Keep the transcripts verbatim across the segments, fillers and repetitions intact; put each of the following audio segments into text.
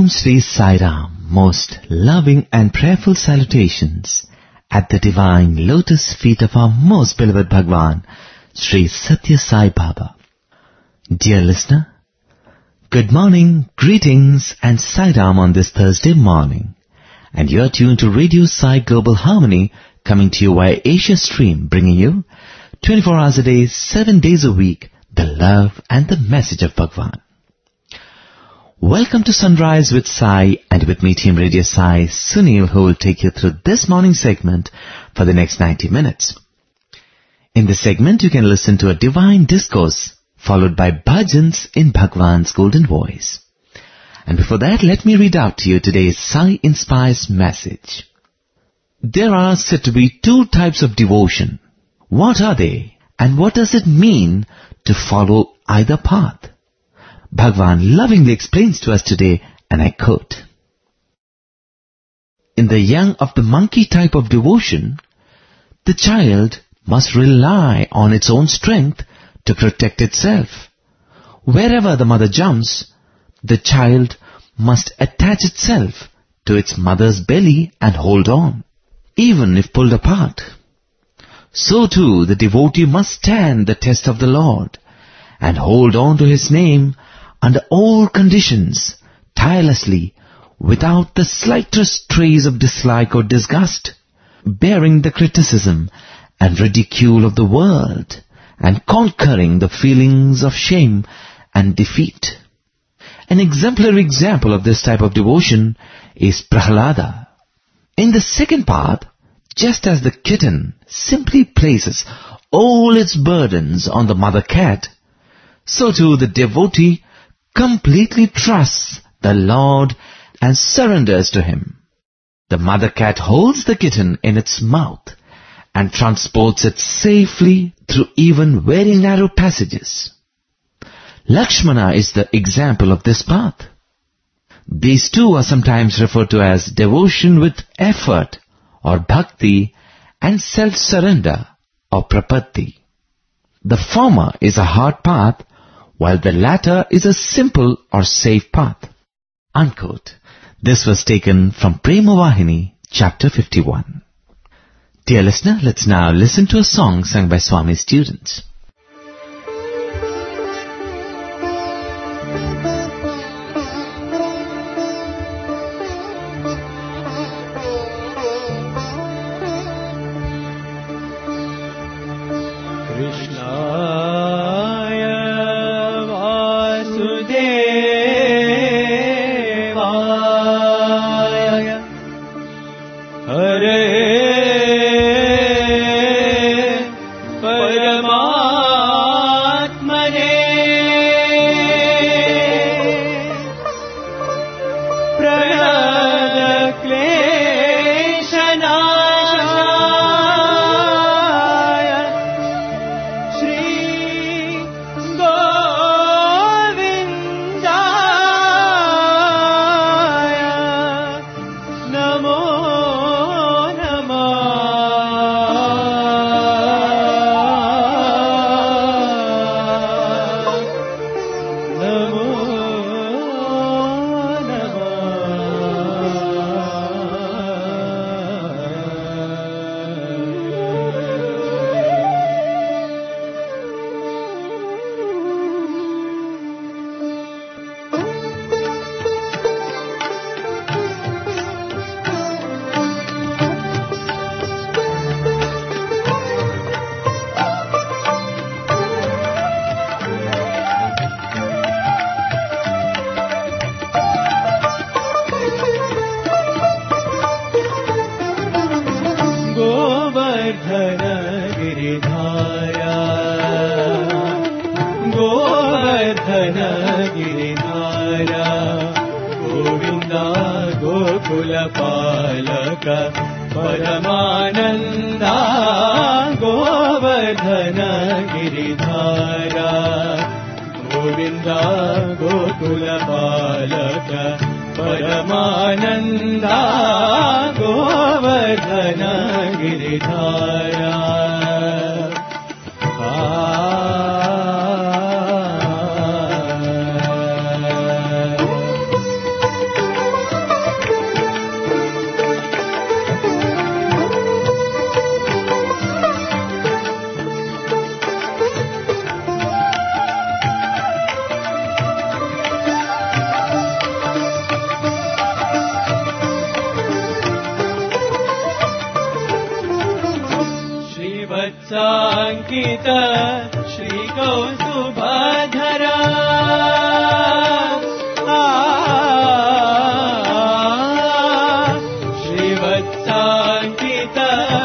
Om Sri Sai Ram, most loving and prayerful salutations at the divine lotus feet of our most beloved Bhagwan, Sri Satya Sai Baba. Dear listener, good morning, greetings and Sai Ram on this Thursday morning. And you are tuned to Radio Sai Global Harmony, coming to you via Asia Stream, bringing you twenty-four hours a day, seven days a week, the love and the message of Bhagwan. Welcome to Sunrise with Sai, and with me Team Radio Sai, Sunil, who will take you through this morning segment for the next ninety minutes. In this segment, you can listen to a divine discourse, followed by bhajans in Bhagwan's golden voice. And before that, let me read out to you today's Sai Inspires message. There are said to be two types of devotion. What are they, and what does it mean to follow either path? Bhagwan lovingly explains to us today, and I quote, "In the young of the monkey type of devotion, the child must rely on its own strength to protect itself. Wherever the mother jumps, the child must attach itself to its mother's belly and hold on, even if pulled apart. So too the devotee must stand the test of the Lord and hold on to His name under all conditions, tirelessly, without the slightest trace of dislike or disgust, bearing the criticism and ridicule of the world, and conquering the feelings of shame and defeat." An exemplary example of this type of devotion is Prahlada. In the second part, just as the kitten simply places all its burdens on the mother cat, so too the devotee completely trusts the Lord and surrenders to Him. The mother cat holds the kitten in its mouth and transports it safely through even very narrow passages. Lakshmana is the example of this path. These two are sometimes referred to as devotion with effort or bhakti and self-surrender or prapatti. The former is a hard path, while the latter is a simple or safe path." Unquote. This was taken from Prema Vahini, chapter fifty-one. Dear listener, let's now listen to a song sung by Swami's students. Ah श्रीवत्साङ्कित श्रीकौस्तुभधरा श्रीवत्साङ्कित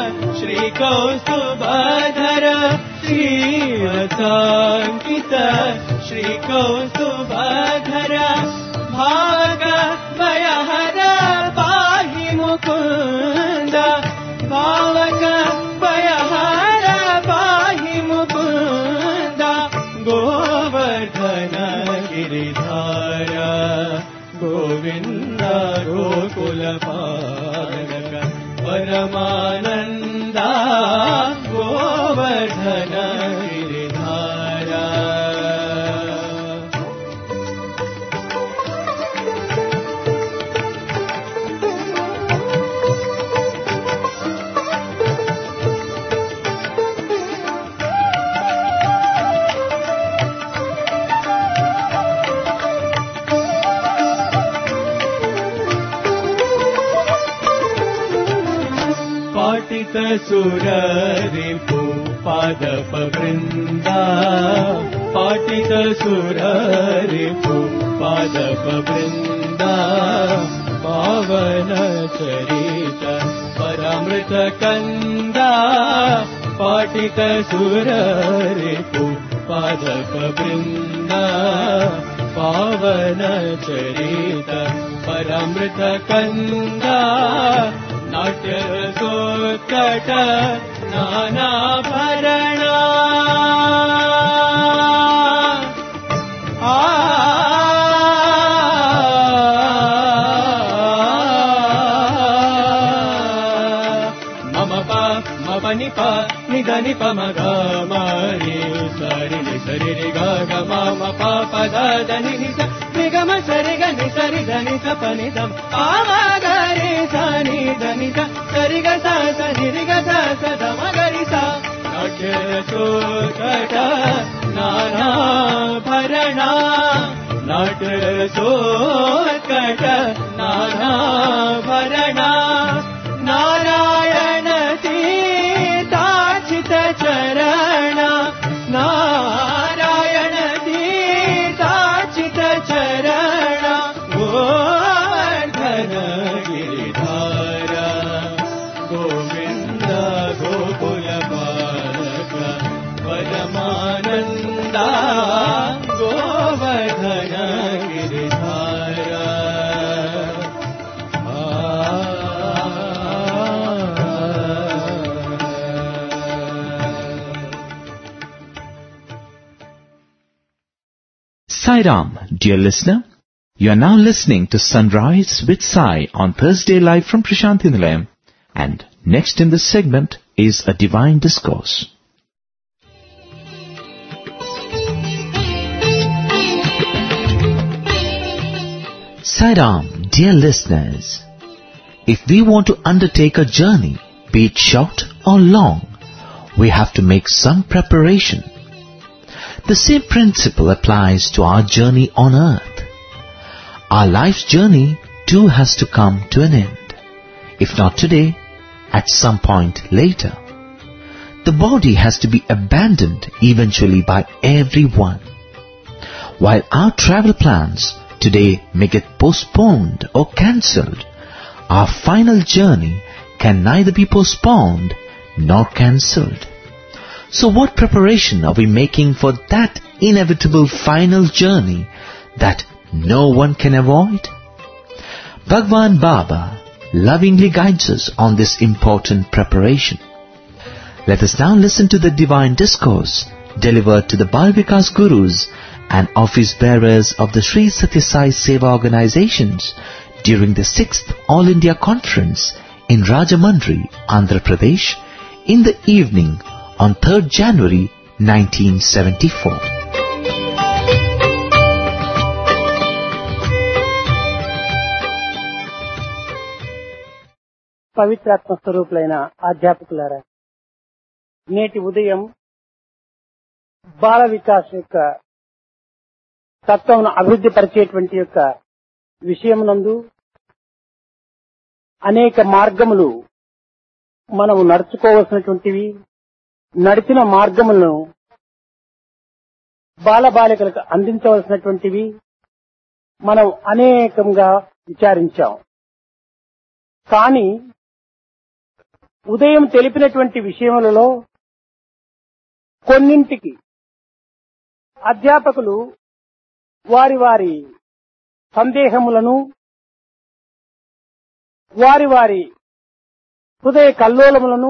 श्रीकौस्तुभधरा श्रीवत्साङ्कित श्रीकौस्तुभधरा भागभयहर पाहि मुकुन्द भावक भयहर पाहि मुकुन्द गोवर्धन गिरिधारा गोविन्द गोकुलपालक परमानन्द गोवर्धन गिरिधारा पाटित सुररिपु पादप वृन्दा पाटित सुररिपु पादप वृन्दा पावन चरित परामृत कंदा पाटित सुररिपु पादप वृन्दा पावन चरित परामृत कंदा नाट्य सोत्कट नानाभरणा मम पा मपनि पा निधनि पमग मरि सरि नि सरि रि ग ग म म प प द ध नि नि स निगम सरि ग नि सरि ध नि स प नि ध आ म ग रे स नि ध नि स सरि ग स स नि रि ग स स ध म ग रि स नाट्य सोत्कट नानाभरणा नाट्य सोत्कट नानाभरणा नारायण तीर्थाचित चरण नारायण तीर्थाचित चरण गोवर्धन गिरिधारा गोविन्द गोकुलपालक परमानन्द Govardhan गिरिधारा Sai Ram, dear listener, you are now listening to Sunrise with Sai on Thursday live from Prashanthi Nilayam, and next in this segment is a Divine Discourse. Sai Ram, dear listeners, if we want to undertake a journey, be it short or long, we have to make some preparation. The same principle applies to our journey on earth. Our life's journey too has to come to an end. If not today, at some point later. The body has to be abandoned eventually by everyone. While our travel plans today may get postponed or cancelled, our final journey can neither be postponed nor cancelled. So what preparation are we making for that inevitable final journey that no one can avoid? Bhagwan Baba lovingly guides us on this important preparation. Let us now listen to the Divine Discourse delivered to the Bal Vikas Gurus and office bearers of the Sri Satya Sai Seva organizations during the sixth All India Conference in Rajamundry, Andhra Pradesh, in the evening on third January nineteen seventy-four. పవిత్రాత్మ స్వరూపులైన అధ్యాపకులారా, నేటి ఉదయం బాల వికాస్ యొక్క తత్వమును అభివృద్ధి పరిచేటువంటి యొక్క విషయమునందు అనేక మార్గములు మనము నడుచుకోవలసినటువంటివి, నడిచిన మార్గములను బాలబాలికలకు అందించవలసినటువంటివి మనం అనేకంగా విచారించాం. కానీ ఉదయం తెలిపినటువంటి విషయములలో కొన్నింటికి అధ్యాపకులు వారి వారి సందేహములను వారి వారి హృదయ కల్లోలములను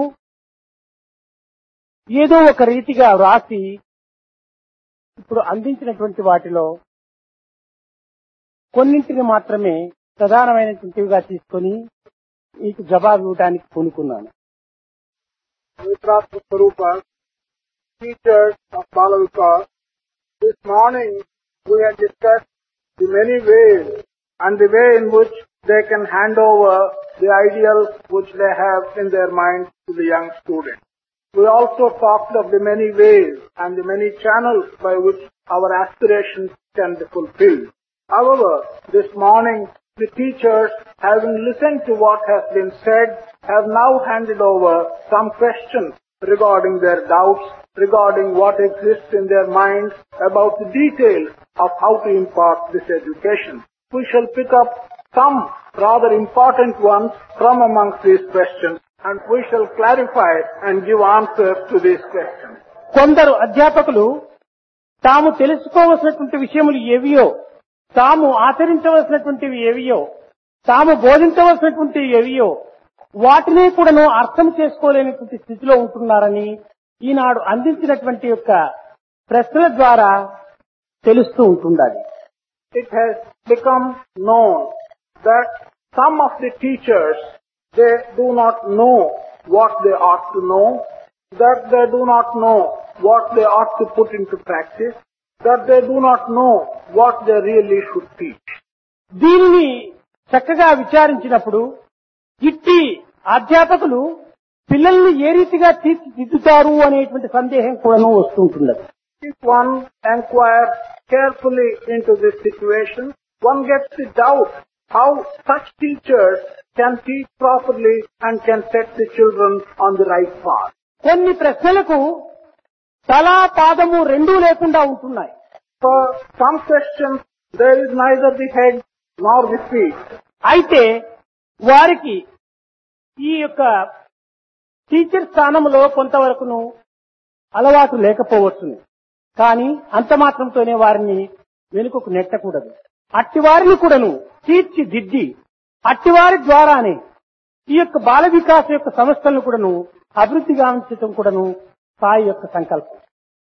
ఏదో ఒక రీతిగా వ్రాసి ఇప్పుడు అందించినటువంటి వాటిలో కొన్నింటిని మాత్రమే ప్రధానమైనటువంటివిగా తీసుకొని మీకు జవాబు ఇవ్వడానికి పూనుకున్నాను. Vikrata Swarupa, teachers of Bala Vikas, this morning we had discussed the many ways and the way in which they can hand over the ideals which they have in their minds to the young student. We also talked of the many ways and the many channels by which our aspirations can be fulfilled. However, this morning the teachers, having listened to what has been said, have now handed over some questions regarding their doubts, regarding what exists in their minds about the details of how to impart this education. We shall pick up some rather important ones from amongst these questions and we shall clarify and give answers to these questions. కొందరు అధ్యాపకులు తాము తెలుసుకోవలసినటువంటి విషయములు Aveo, తాము ఆచరించవలసినటువంటివి Aveo, తాము బోధించవలసినటువంటివి Aveo వాటిని కూడాను అర్థం చేసుకోలేనటువంటి స్థితిలో ఉంటున్నారని ఈనాడు అందించినటువంటి యొక్క ప్రశ్నల ద్వారా తెలుస్తూ ఉంటుండాలి. It has become known that some of the teachers, they do not know what they ought to know, that they do not know what they ought to put into practice, that they do not know what they really should teach. దీనిని చక్కగా విచారించినప్పుడు ఇట్టి అధ్యాపకులు పిల్లల్ని ఏ రీతిగా తీర్చిదిద్దుతారు అనేటువంటి సందేహం కూడాను వస్తుంటున్నది. If one inquires carefully into this situation, one gets the doubt how such teachers can teach properly and can set the children on the right path. కొన్ని ప్రశ్నలకు తలా పాదము రెండూ లేకుండా ఉంటున్నాయి. For some questions, there is neither the head nor the feet. అయితే వారికి ఈ యొక్క టీచర్ స్థానంలో కొంతవరకును అలవాటు లేకపోవచ్చును. కానీ అంత మాత్రంతోనే వారిని వెనుకకు నెట్టకూడదు. అట్టివారిని కూడాను తీర్చిదిద్ది అట్టివారి ద్వారానే ఈ యొక్క బాల వికాస్ యొక్క సంస్థలను కూడాను అభివృద్ధి గావించడం కూడాను సాయి యొక్క సంకల్పం.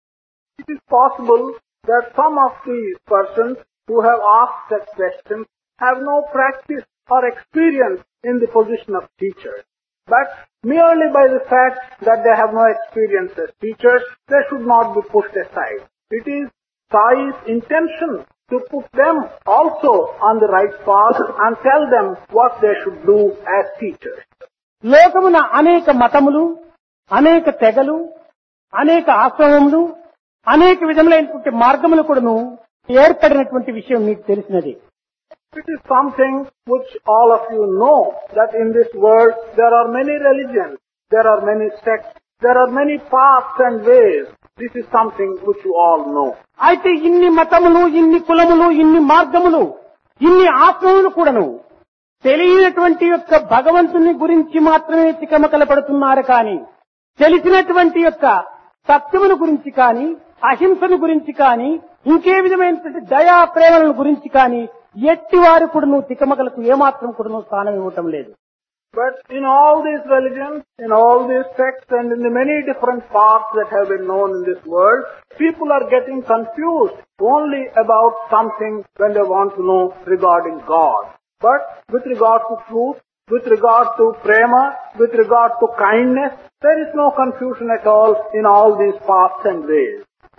It is possible that some of these persons who have asked such questions have no practice or experience in the position of teachers. But merely by the fact that they have no experience as teachers, they should not be pushed aside. It is Sai's intention to put them also on the right path and tell them what they should do as teachers. లోకమున అనేక మతములు, అనేక తెగలు, అనేక ఆశ్రమములు, అనేక విధములైనటువంటి మార్గములు కూడాను ఏర్పడినటువంటి విషయం మీకు తెలిసినది. It is something which all of you know that in this world there are many religions, there are many sects, there are many paths and ways. This is something which you all know. అయితే ఇన్ని మతములు, ఇన్ని కులములు, ఇన్ని మార్గములు, ఇన్ని ఆశ్రమములు కూడాను తెలియనటువంటి యొక్క భగవంతుని గురించి మాత్రమే చికమకల పడుతున్నారు. కానీ తెలిసినటువంటి యొక్క సత్యమును గురించి కానీ, అహింసను గురించి కానీ, ఇంకే విధమైనటువంటి దయా ప్రేమల గురించి కానీ ఎట్టి వారు కూడాను తికమకలకు ఏమాత్రం కూడాను స్థానం ఇవ్వటం లేదు. But in all these religions, in all these sects and in the many different paths that have been known in this world, people are getting confused only about something when they want to know regarding God. But with regard to truth, with regard to prema, with regard to kindness, there is no confusion at all in all these paths and ways.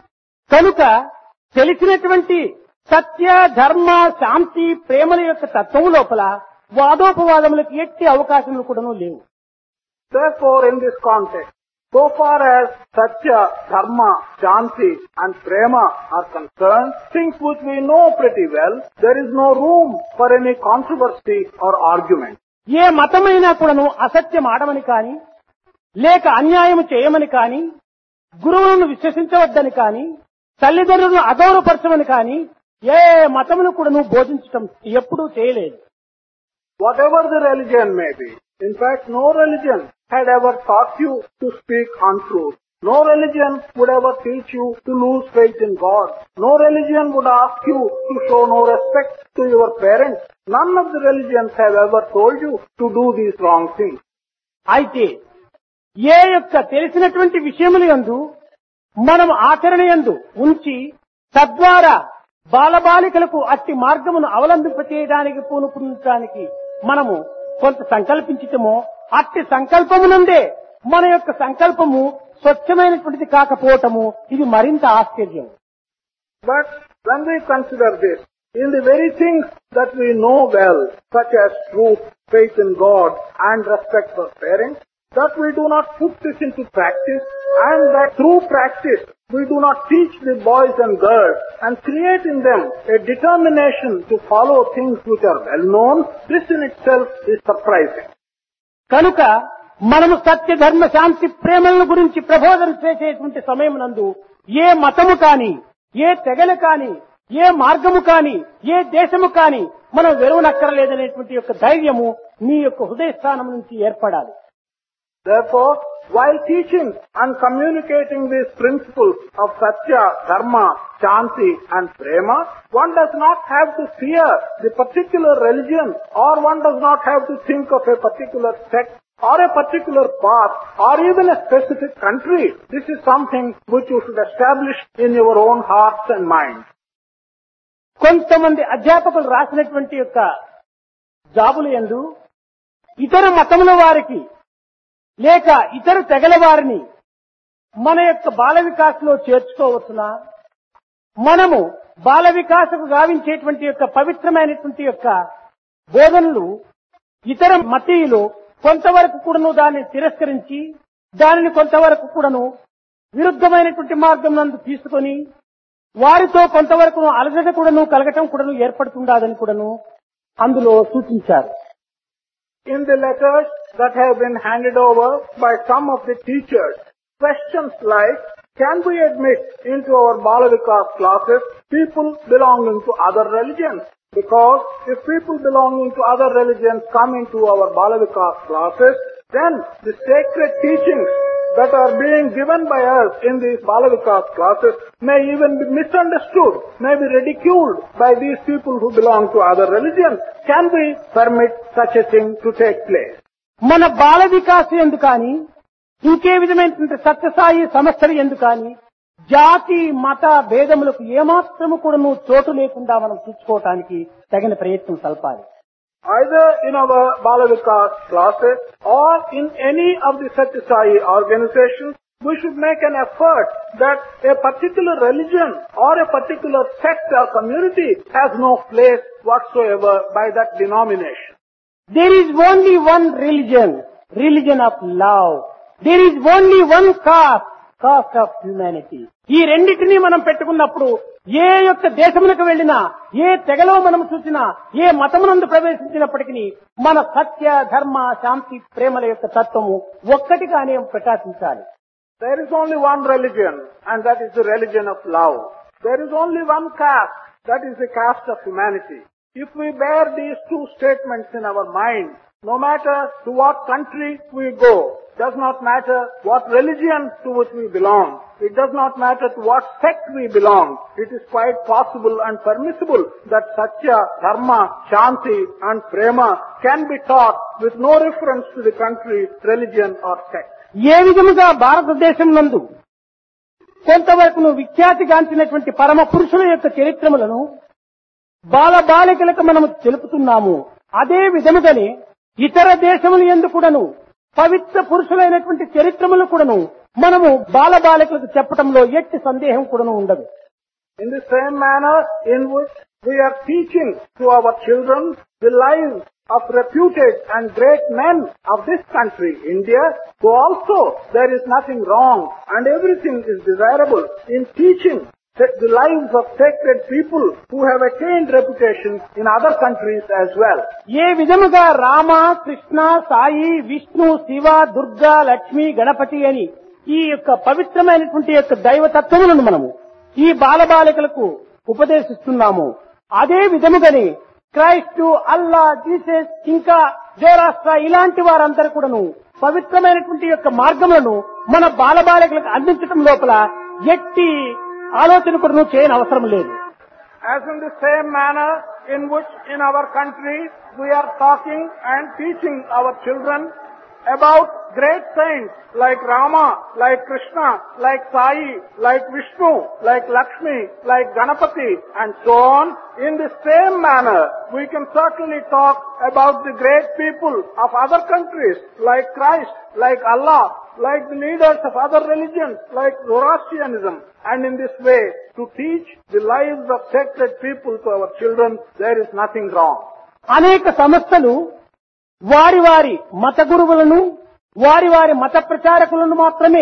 కనుక తెలిసినటువంటి సత్య, ధర్మ, శాంతి, ప్రేమల యొక్క తత్వం లోపల వాదోపవాదములకు ఎట్టి అవకాశములు కూడాను లేవు. Therefore, in this context, so far as Satya, Dharma, Shanti and Prema are concerned, things which we know pretty well, there is no room for any controversy or argument. ఏ మతమైనా కూడాను అసత్యం ఆడమని కానీ, లేక అన్యాయం చేయమని కానీ, గురువులను విశ్వసించవద్దని కాని తల్లిదండ్రులను అగౌరవపరచమని కాని ఏ మతమును కూడా నువ్వు బోధించటం ఎప్పుడూ చేయలేదు. Whatever the religion may be, in fact, no religion had ever taught you to speak untruth. No religion would ever teach you to lose faith in God. No religion would ask you to show no respect to your parents. None of the religions have ever told you to do these wrong things. అయితే ఏ యొక్క తెలిసినటువంటి విషయములు యందు మనం ఆచరణ యందు ఉంచి తద్వారా బాలబాలికలకు అట్టి మార్గమును అవలంబింపచేయడానికి పూనుకుంటానికి మనము కొంత సంకల్పించటమో అట్టి సంకల్పమునందే మన యొక్క సంకల్పము స్వచ్ఛమైనటువంటిది కాకపోవటము ఇది మరింత ఆశ్చర్యం. But when we consider this, in the very things that we know well, such as truth, faith in God, and respect for parents, that we do not put this into practice, and that through practice we do not teach the boys and girls and create in them a determination to follow things which are well known, this in itself is surprising. కనుక మనము సత్య ధర్మ శాంతి ప్రేమల గురించి ప్రబోధన చేసేటువంటి సమయం నందు ఏ మతము కాని ఏ తెగలు కాని ఏ మార్గము కాని ఏ దేశము కాని మనం వెరువనక్కరలేదనేటువంటి యొక్క ధైర్యము మీ యొక్క హృదయ స్థానం నుంచి ఏర్పడాలి. Therefore, while teaching and communicating these principles of Satya, Dharma, Shanti and Prema, one does not have to fear the particular religion, or one does not have to think of a particular sect or a particular path or even a specific country. This is something which you should establish in your own hearts and minds. కొంతమంది అధ్యాపకులు రాసినటువంటి యొక్క జాబులు యందు ఇతర మతముల వారికి లేక ఇతర తెగల వారిని మన యొక్క బాల వికాసంలో చేర్చుకోవచ్చునా, మనము బాల వికాసకు గావించేటువంటి యొక్క పవిత్రమైనటువంటి యొక్క బోధనలు ఇతర మతీయులు కొంతవరకు కూడాను దాన్ని తిరస్కరించి దానిని కొంతవరకు కూడాను విరుద్ధమైనటువంటి మార్గం నందు తీసుకొని వారితో కొంతవరకు అలజట కూడాను కలగటం కూడాను ఏర్పడుతుండదని కూడాను అందులో సూచించారు. In the letters that have been handed over by some of the teachers, questions like, can we admit into our Bala Vikas classes people belonging to other religions? Because if people belonging to other religions come into our Bala Vikas classes, then the sacred teachings that are being given by us in these Bala Vikas classes may even be misunderstood, may be ridiculed by these people who belong to other religions. Can we permit such a thing to take place? మన బాల వికాస ఎందు కానీ ఇంకే విధమైనటువంటి సత్యసాయి సంస్థలు ఎందు కానీ జాతి మత భేదములకు ఏమాత్రము కూడాను చోటు లేకుండా మనం చూసుకోవటానికి తగిన ప్రయత్నం సల్పాలి. Either in our Bala Vikas classes or in any of the Satya Sai organizations, we should make an effort that a particular religion or a particular sect or community has no place whatsoever by that denomination. There is only one religion, religion of love. There is only one caste, caste of humanity. ఈ రెండింటినీ మనం పెట్టుకున్నప్పుడు ఏ యొక్క దేశమునకు వెళ్ళినా ఏ తెగలో మనం చూసినా ఏ మతమునందు ప్రవేశించినప్పటికీ మన సత్య ధర్మ శాంతి ప్రేమల యొక్క తత్వము ఒక్కటిగానే ప్రకాశించాలి. There is only one religion, and that is the religion of love. There is only one caste, that is the caste of humanity. If we bear these two statements in our mind, no matter to what country we go, does not matter what religion to which we belong, it does not matter to what sect we belong, it is quite possible and permissible that Satya, Dharma, Shanti and Prema can be taught with no reference to the country, religion or sect. ఏ విధముగా భారతదేశం నందు కొంతవరకు విఖ్యాతిగాంచినటువంటి పరమ పురుషుల యొక్క చరిత్రములను బాల బాలికలకు మనము తెలుపుతున్నాము, అదే విధముగానే ఇతర దేశముల యందు కూడాను పవిత్ర పురుషులైనటువంటి చరిత్రములు కూడాను మనము బాల బాలికలకు చెప్పడంలో ఎట్టి సందేహం కూడాను ఉండదు. In the same manner in which we are teaching to our children the lives of reputed and great men of this country, India, so also there is nothing wrong and everything is desirable in teaching the lives of sacred people who have attained reputation in other countries as well. ఏ విధముగా రామ, కృష్ణ, సాయి, విష్ణు, శివ, దుర్గా, లక్ష్మి, గణపతి అని ఈ యొక్క పవిత్రమైనటువంటి యొక్క దైవతత్వములను మనము ఈ బాలబాలికలకు ఉపదేశిస్తున్నాము. అదే విధముగానే క్రైస్తు, అల్లా, జీసస్, ఇంకా జోరాస్ట్రా ఇలాంటి వారందరూ కూడాను పవిత్రమైనటువంటి యొక్క మార్గములను మన బాలబాలికలకు అందించడం లోపల ఎట్టి ఆలోచన కూడా చేయని అవసరం లేదు. As in the same manner in which in our country we are talking and teaching our children about great saints like Rama, like Krishna, like Sai, like Vishnu, like Lakshmi, like Ganapati and so on, in the same manner we can certainly talk about the great people of other countries like Christ, like Allah, like the leaders of other religions like Zoroastrianism, and in this way to teach the lives of sacred people to our children, there is nothing wrong. అనేక సంస్థలు వారి వారి మత గురువులను, వారి వారి మత ప్రచారకులను మాత్రమే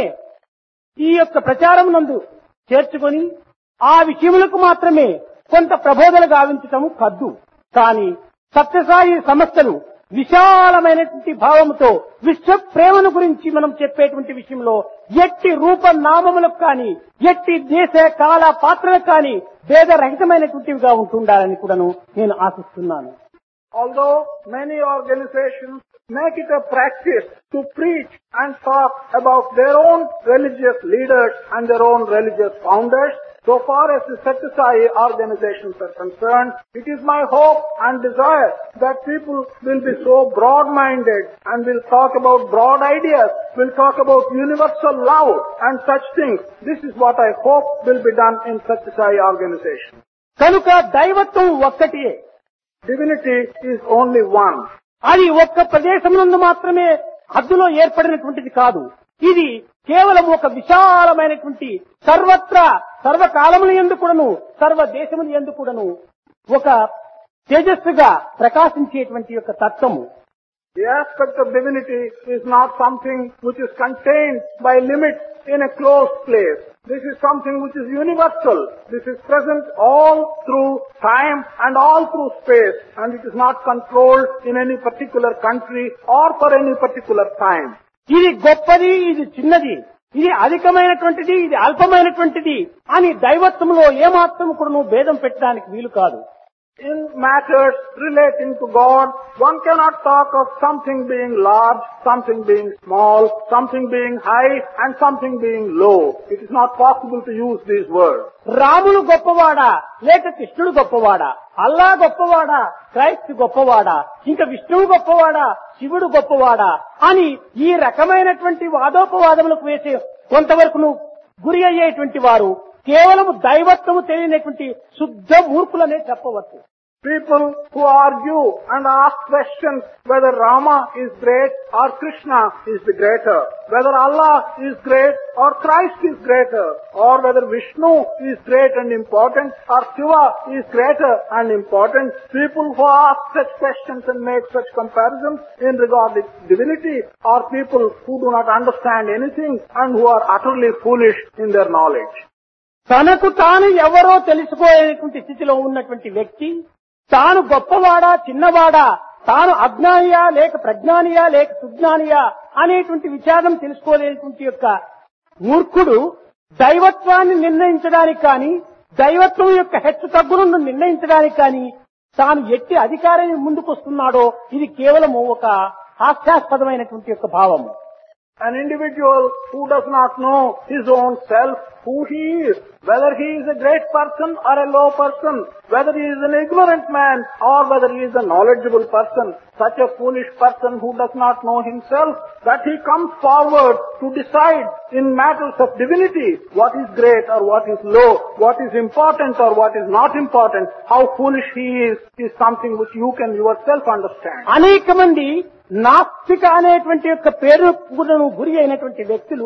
ఈ యొక్క ప్రచారం నందు చేర్చుకొని ఆ విషయములకు మాత్రమే కొంత ప్రబోధన గావించటము కద్దు. కానీ సత్యసాయి సంస్థలు విశాలమైనటువంటి భావముతో విశ్వ ప్రేమను గురించి మనం చెప్పేటువంటి విషయంలో ఎట్టి రూప నామములకు కానీ, ఎట్టి దేశ కాల పాత్రలకు కానీ భేదరహితమైనటువంటివిగా ఉంటుండాలని కూడాను నేను ఆశిస్తున్నాను. Although many organizations make it a practice to preach and talk about their own religious leaders and their own religious founders, so far as the Satyasai organizations are concerned, it is my hope and desire that people will be so broad-minded and will talk about broad ideas, will talk about universal love and such things. This is what I hope will be done in Satyasai organization. కనుక దైవత్వం ఒక్కటియే, Divinity is only one. అది ఒక్క ప్రదేశమునందు మాత్రమే హద్దులో ఏర్పడినటువంటిది కాదు. ఇది కేవలం ఒక విశాలమైనటువంటి సర్వత్రా సర్వకాలముల యందు కూడాను, సర్వ దేశముల యందు కూడాను ఒక తేజస్సుగా ప్రకాశించేటువంటి యొక్క తత్వము. The aspect of divinity is not something which is contained by limits in a closed place. This is something which is universal. This is present all through time and all through space, and it is not controlled in any particular country or for any particular time. ఇది గొప్పది, ఇది చిన్నది, ఇది అధికమైనటువంటిది, ఇది అల్పమైనటువంటిది అని దైవత్వంలో ఏమాత్రం కూడా భేదం పెట్టడానికి వీలు కాదు. In matters relating to God, one cannot talk of something being large, something being small, something being high and something being low. It is not possible to use these words. రాముడు గొప్పవాడా లేక కృష్ణుడు గొప్పవాడా, అల్లా గొప్పవాడా క్రైస్తు గొప్పవాడా, ఇంకా విష్ణువు గొప్పవాడా శివుడు గొప్పవాడా అని ఈ రకమైనటువంటి వాదోపవాదములకు వేసే కొంతవరకు గురి అయ్యేటువంటి వారు కేవలం దైవత్వము తెలియనటువంటి శుద్ధ మూర్ఖులనే చెప్పవచ్చు. People who argue and ask questions whether Rama is great or Krishna is the greater, whether Allah is great or Christ is greater, or whether Vishnu is great and important or Shiva is greater and important. People who ask such questions and make such comparisons in regard to divinity are people who do not understand anything and who are utterly foolish in their knowledge. తనకు తాను ఎవరో తెలుసుకోలేనటువంటి స్థితిలో ఉన్నటువంటి వ్యక్తి తాను గొప్పవాడా చిన్నవాడా, తాను అజ్ఞానియా లేక ప్రజ్ఞానియా లేక సుజ్ఞానియా అనేటువంటి విచారం తెలుసుకోలేనటువంటి యొక్క మూర్ఖుడు దైవత్వాన్ని నిర్ణయించడానికి కానీ, దైవత్వం యొక్క హెచ్చు తగ్గులను నిర్ణయించడానికి కానీ తాను ఎట్టి అధికారాన్ని ముందుకొస్తున్నాడో ఇది కేవలం ఒక హాస్యాస్పదమైనటువంటి యొక్క భావము. An individual who does not know his own self, who he is, whether he is a great person or a low person, whether he is an ignorant man or whether he is a knowledgeable person, such a foolish person who does not know himself, that he comes forward to decide in matters of divinity what is great or what is low, what is important or what is not important, how foolish he is, is something which you can yourself understand. అనేక మంది నాస్తిక అనేటువంటి యొక్క పేరును గురి అయినటువంటి వ్యక్తులు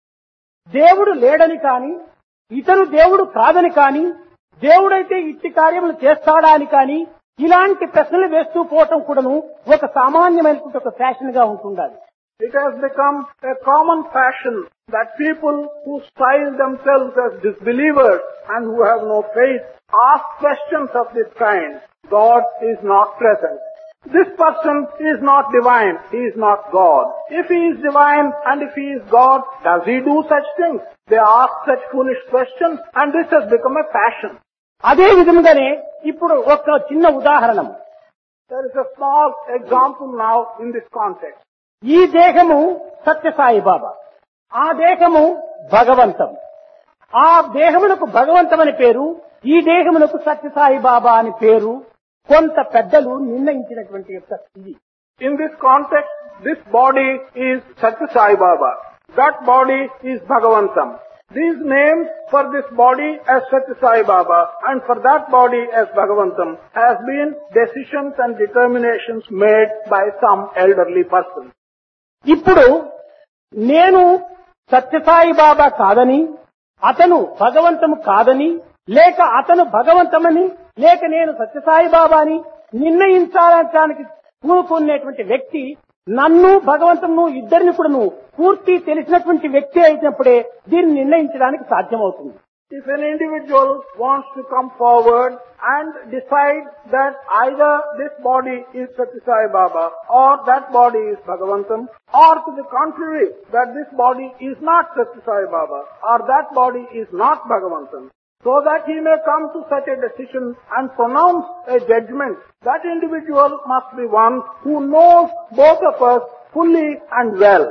దేవుడు లేడని కాని, ఇతను దేవుడు కాదని కాని, దేవుడైతే ఇట్టి కార్యములు చేస్తాడా అని కాని ఇలాంటి ప్రశ్నలు వేస్తూ పోవటం కూడాను ఒక సామాన్యమైనటువంటి ఒక ఫ్యాషన్ గా ఉంటుండాలి. It has become a common fashion that people who style themselves as disbelievers and who have no faith ask questions of this kind. God is not present. This person is not divine, he is not God. If he is divine and if he is God, does he do such things? They ask such foolish questions and this has become a fashion. అదే విధముగానే ఇప్పుడు ఒక చిన్న ఉదాహరణ. There is a small example now in this context. ఈ దేహము సత్యసాయి బాబా, ఆ దేహము భగవంతం. ఆ దేహమునకు భగవంతం అని పేరు, ఈ దేహమునకు సత్యసాయి బాబా అని పేరు కొంత పెద్దలు నిర్ణయించినటువంటి యొక్క ఇది. In this context, this body is Satya Sai Baba. That body is Bhagavantam. These names for this body as Satya Sai Baba and for that body as Bhagavantam has been decisions and determinations made by some elderly person. ఇప్పుడు నేను సత్యసాయి బాబా కాదని, అతను భగవంతము కాదని, లేక అతను భగవంతమని, లేక నేను సత్యసాయి బాబాని నిర్ణయించాలనడానికి పూనుకునేటువంటి వ్యక్తి నన్ను భగవంతును ఇద్దరిని కూడా పూర్తి తెలిసినటువంటి వ్యక్తి అయినప్పుడే దీన్ని నిర్ణయించడానికి సాధ్యమవుతుంది. If an individual wants to come forward and decide that either this body is Satya Sai Baba or that body is Bhagavantam, or to the contrary, that this body is not Satya Sai Baba or that body is not Bhagavantam, so that he may come to such a decision and pronounce a judgment, that individual must be one who knows both of us fully and well.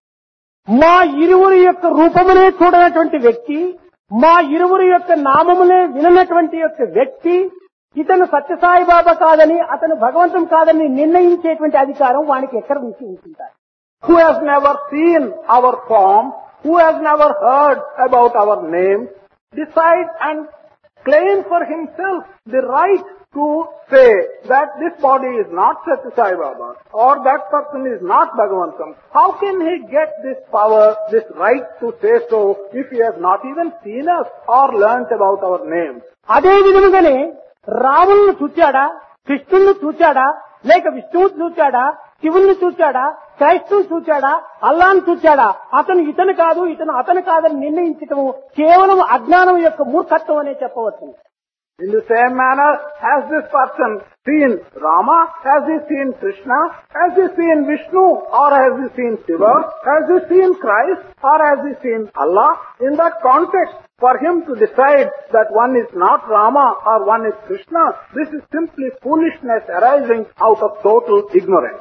మా ఇరువురి యొక్క రూపమునే చూడనటువంటి వ్యక్తి, మా ఇరువురి యొక్క నామములే విననటువంటి యొక్క వ్యక్తి ఇతను సత్యసాయి బాబా కాదని, అతను భగవంతం కాదని నిర్ణయించేటువంటి అధికారం వానికి ఎక్కడ నుంచి ఉంటుంటారు? Who has never seen our form, who has never heard about our name, decide and claim for himself the right to say that this body is not Satya Sai Baba or that person is not Bhagavantam. How can he get this power, this right to say so if he has not even seen us or learnt about our names? అదే విధముగానే రాములను చూచాడా, కృష్ణుని చూచాడా, లేక విష్ణువుని చూచాడా, శివుణ్ణి చూచాడా, క్రైస్తువుని చూచాడా, అల్లాను చూచాడా, అతను ఇతను కాదు, ఇతను అతను కాదని నిర్ణయించటము కేవలం అజ్ఞానం యొక్క మూర్ఖత్వం అనే చెప్పవచ్చు. In the same manner, has this person seen Rama? Has he seen Krishna? Has he seen Vishnu? Or has he seen Shiva? Has he seen Christ? Or has he seen Allah? In that context, for him to decide that one is not Rama or one is Krishna, this is simply foolishness arising out of total ignorance.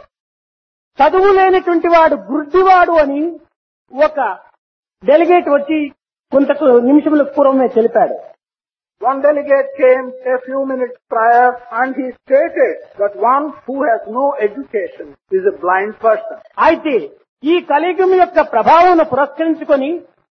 చదువు లేనటువంటి వాడు గుడ్డివాడు అని ఒక delegate వచ్చి కొంత నిమిషముల పూర్వమే తెలిపాడు. One delegate came a few minutes prior and he stated that one who has no education is a blind person. అయితే ఈ కలియుగం యొక్క ప్రభావం పురస్కరించుకొని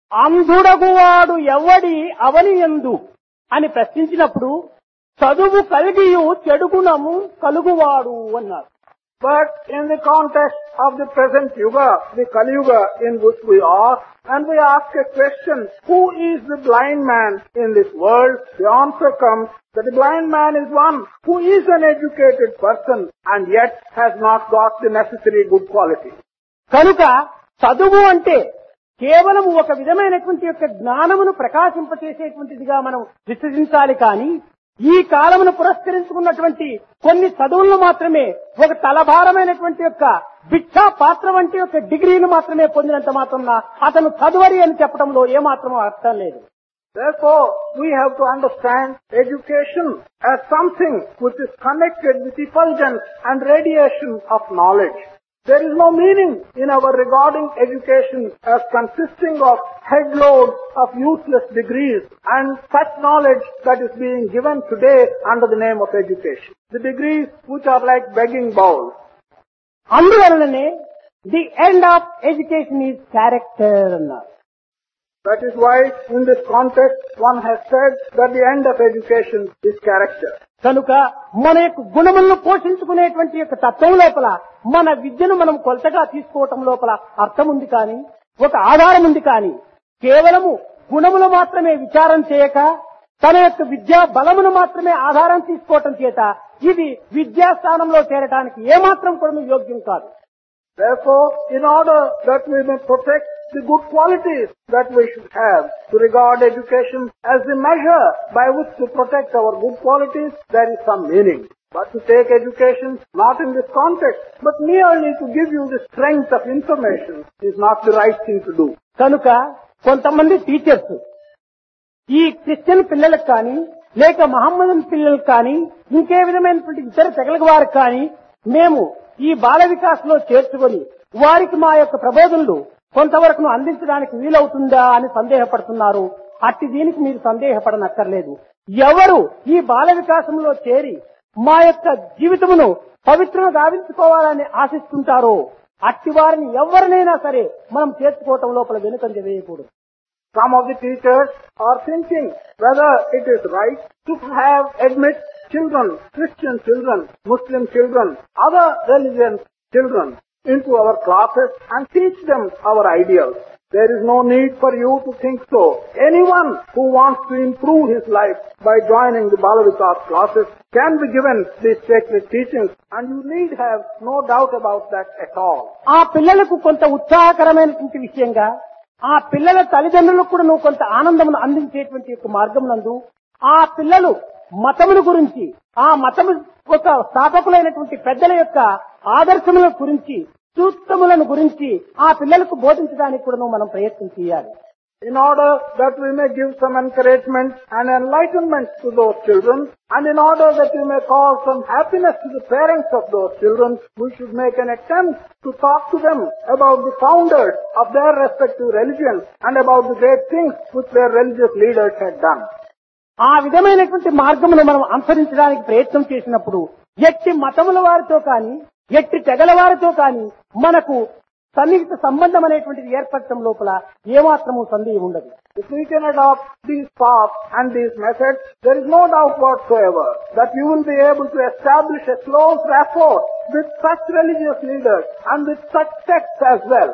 అంధుడగువాడు ఎవడి అవని యందు అని ప్రశ్నించినప్పుడు చదువు కలిగియు చెడుగుణము కలుగువాడు అన్నారు. But in the context of the present Yuga, the Kali Yuga in which we are, and we ask a question, who is the blind man in this world? The answer comes that the blind man is one who is an educated person and yet has not got the necessary good qualities. కనుక చదువు అంటే కేవలం ఒక విధమైనటువంటి యొక్క జ్ఞానమును ప్రకాశింపచేసేటువంటిదిగా మనం విశ్వసించాలి. కానీ ఈ కాలమును పురస్కరించుకున్నటువంటి కొన్ని చదువులను మాత్రమే ఒక తలభారమైనటువంటి యొక్క భిక్షా పాత్ర వంటి యొక్క డిగ్రీలు మాత్రమే పొందినంత మాత్రం అతను చదువరి అని చెప్పడంలో ఏమాత్రం అర్థం లేదు. Therefore, we have to understand education as something which is connected with effulgence and radiation of knowledge. There is no meaning in our regarding education as consisting of headloads of useless degrees and such knowledge that is being given today under the name of education. The degrees which are like begging bowls. అందువలననే the end of education is character అన్నారు. That is why in this context one has said that the end of education is character. కనుక మన యొక్క గుణములను పోషించుకునేటువంటి యొక్క తత్వం లోపల మన విద్యను మనం కొలతగా తీసుకోవటం లోపల అర్థం ఉంది. కానీ ఒక ఆధారం ఉంది. కానీ కేవలము గుణములు మాత్రమే విచారం చేయక తన యొక్క విద్యా బలమును మాత్రమే ఆధారం తీసుకోవటం చేత ఇది విద్యాస్థానంలో చేరడానికి ఏమాత్రం కూడా యోగ్యం కాదు. Therefore, in order that we may protect the good qualities that we should have, to regard education as the measure by which to protect our good qualities, there is some meaning. But to take education not in this context, but merely to give you the strength of information is not the right thing to do. కనుక కొంతమంది teachers ఈ Christian పిల్లలకు కానీ లేక Mohammedan పిల్లలకు కానీ ఇంకే విధమైనటువంటి ఇతర తెగల వారికి కానీ మేము ఈ బాల వికాస్ లో చేర్చుకొని వారికి మా యొక్క ప్రబోధనలు కొంతవరకు అందించడానికి వీలవుతుందా అని సందేహపడుతున్నారు. అట్టి దీనికి మీరు సందేహపడనక్కర్లేదు. ఎవరు ఈ బాల వికాసంలో చేరి మా యొక్క జీవితమును పవిత్రంగా గావించుకోవాలని ఆశిస్తుంటారో అట్టి వారిని ఎవరినైనా సరే మనం చేర్చుకోవటం లోపల వెనుకంజ వేయకూడదు. Some of the teachers are thinking whether it is right to have admit children, Christian children, Muslim children, other religion children into our classes and teach them our ideals. There is no need for you to think so. Anyone who wants to improve his life by joining the Bala Vikas classes can be given these sacred teachings, and you need have no doubt about that at all. ఆ పిల్లలకు కొంత ఉత్సాహకరమైనటువంటి విషయంగా ఆ పిల్లల తల్లిదండ్రులకు కూడా నువ్వు కొంత ఆనందమును అందించేటువంటి యొక్క మార్గం నందు ఆ పిల్లలు మతముల గురించి ఆ మతము ఒక స్థాపకులైనటువంటి పెద్దల యొక్క ఆదర్శముల గురించి సూక్తములను గురించి ఆ పిల్లలకు బోధించడానికి కూడా మనం ప్రయత్నం చేయాలి. In order that we may give some encouragement and enlightenment to those children, and in order that we may cause some happiness to the parents of those children, we should make an attempt to talk to them about the founders of their respective religions and about the great things which their religious leaders had done. ఆ విధమైనటువంటి మార్గమును మనం అనుసరించడానికి ప్రయత్నం చేసినప్పుడు ఎట్టి మతముల వారితో కానీ ఎట్టి తెగల వారితో కానీ మనకు సన్నిహిత సంబంధం అనేటువంటిది ఏర్పడటం లోపల ఏమాత్రము సందేహం ఉండదు. If we can adopt these paths and these methods, there is no doubt whatsoever that you will be able to establish a close rapport with such religious leaders and with such sects as well.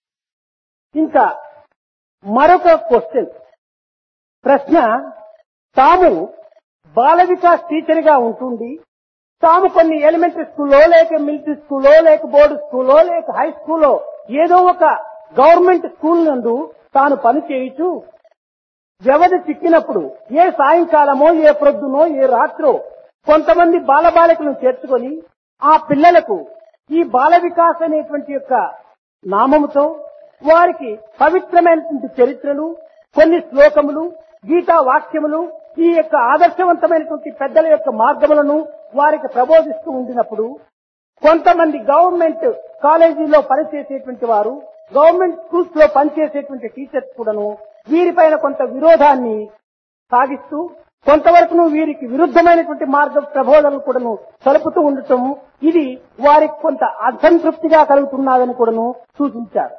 ఇంకా మరొక question ప్రశ్న, తాము Bala Vikas teacher గా ఉంటుంది తాము కొన్ని elementary స్కూల్లో లేక మిలిటరీ స్కూల్లో లేక బోర్డు స్కూల్లో లేక హై స్కూల్లో ఏదో ఒక గవర్నమెంట్ స్కూల్ నందు తాను పని చేయించు వ్యవధి చిక్కినప్పుడు ఏ సాయంకాలమో ఏ ప్రొద్దునో ఏ రాత్రో కొంతమంది బాలబాలికలను చేర్చుకొని ఆ పిల్లలకు ఈ బాల వికాస్ అనేటువంటి యొక్క నామముతో వారికి పవిత్రమైనటువంటి చరిత్రలు కొన్ని శ్లోకములు గీతా వాక్యములు ఈ యొక్క ఆదర్శవంతమైనటువంటి పెద్దల యొక్క మార్గములను వారికి ప్రబోధిస్తూ ఉండినప్పుడు కొంతమంది గవర్నమెంట్ కాలేజీలో పనిచేసేటువంటి వారు గవర్నమెంట్ స్కూల్స్ లో పనిచేసేటువంటి టీచర్స్ కూడాను వీరిపైన కొంత విరోధాన్ని సాగిస్తూ కొంతవరకు వీరికి విరుద్ధమైనటువంటి మార్గ ప్రబోధనలు కూడాను సలుపుతూ ఉండటం ఇది వారికి కొంత అసంతృప్తిగా కలుగుతున్నదని కూడాను సూచించారు.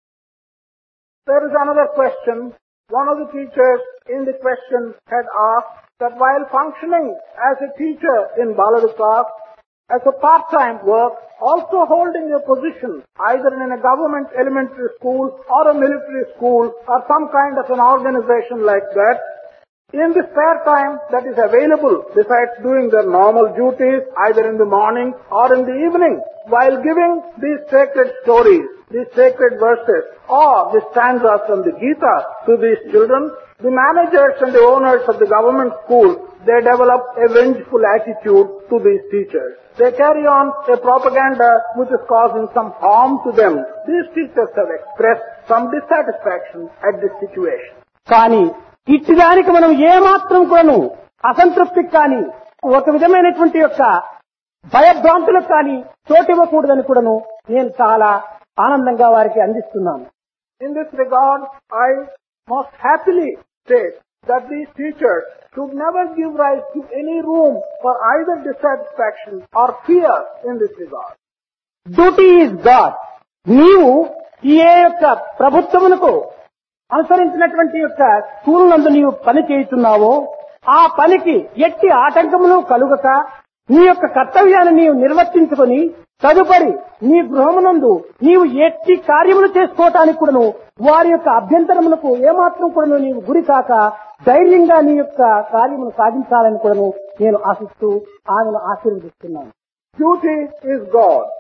There is another question. One of the teachers in the question had asked that while functioning as a teacher in Bala Vikas, as a part-time work, also holding a position either in a government elementary school or a military school or some kind of an organization like that, in the spare time that is available besides doing their normal duties either in the morning or in the evening, while giving these sacred stories, these sacred verses or the stanzas from the Gita to these children, the managers and the owners of the government school, they develop a vengeful attitude to these teachers. They carry on a propaganda which is causing some harm to them. These teachers have expressed some dissatisfaction at this situation. కానీ ఇట్టి దానికి మనం ఏమాత్రం కూడాను అసంతృప్తికి కానీ ఒక విధమైనటువంటి యొక్క భయభ్రాంతులకు కానీ చోటివ్వకూడదని కూడాను నేను చాలా ఆనందంగా వారికి అందిస్తున్నాను. In this regard, I most happily state that these teachers should never give rise to any room for either dissatisfaction or fear in this regard. Duty is God. నీవు ఏ యొక్క ప్రభుత్వమునకు అనుసరించినటువంటి యొక్క స్కూల్ నందు నీవు పని చేస్తున్నావో ఆ పనికి ఎట్టి ఆటంకములు కలుగక నీ యొక్క కర్తవ్యాన్ని నీవు నిర్వర్తించుకొని తదుపరి నీ గృహమునందు నీవు ఎట్టి కార్యములు చేసుకోవటానికి కూడాను వారి యొక్క అభ్యంతరములకు ఏమాత్రం కూడాను నీవు గురి కాక ధైర్యంగా నీ యొక్క కార్యమును సాధించాలని కూడాను నేను ఆశిస్తూ ఆమెను ఆశీర్వదిస్తున్నాను. Duty is God.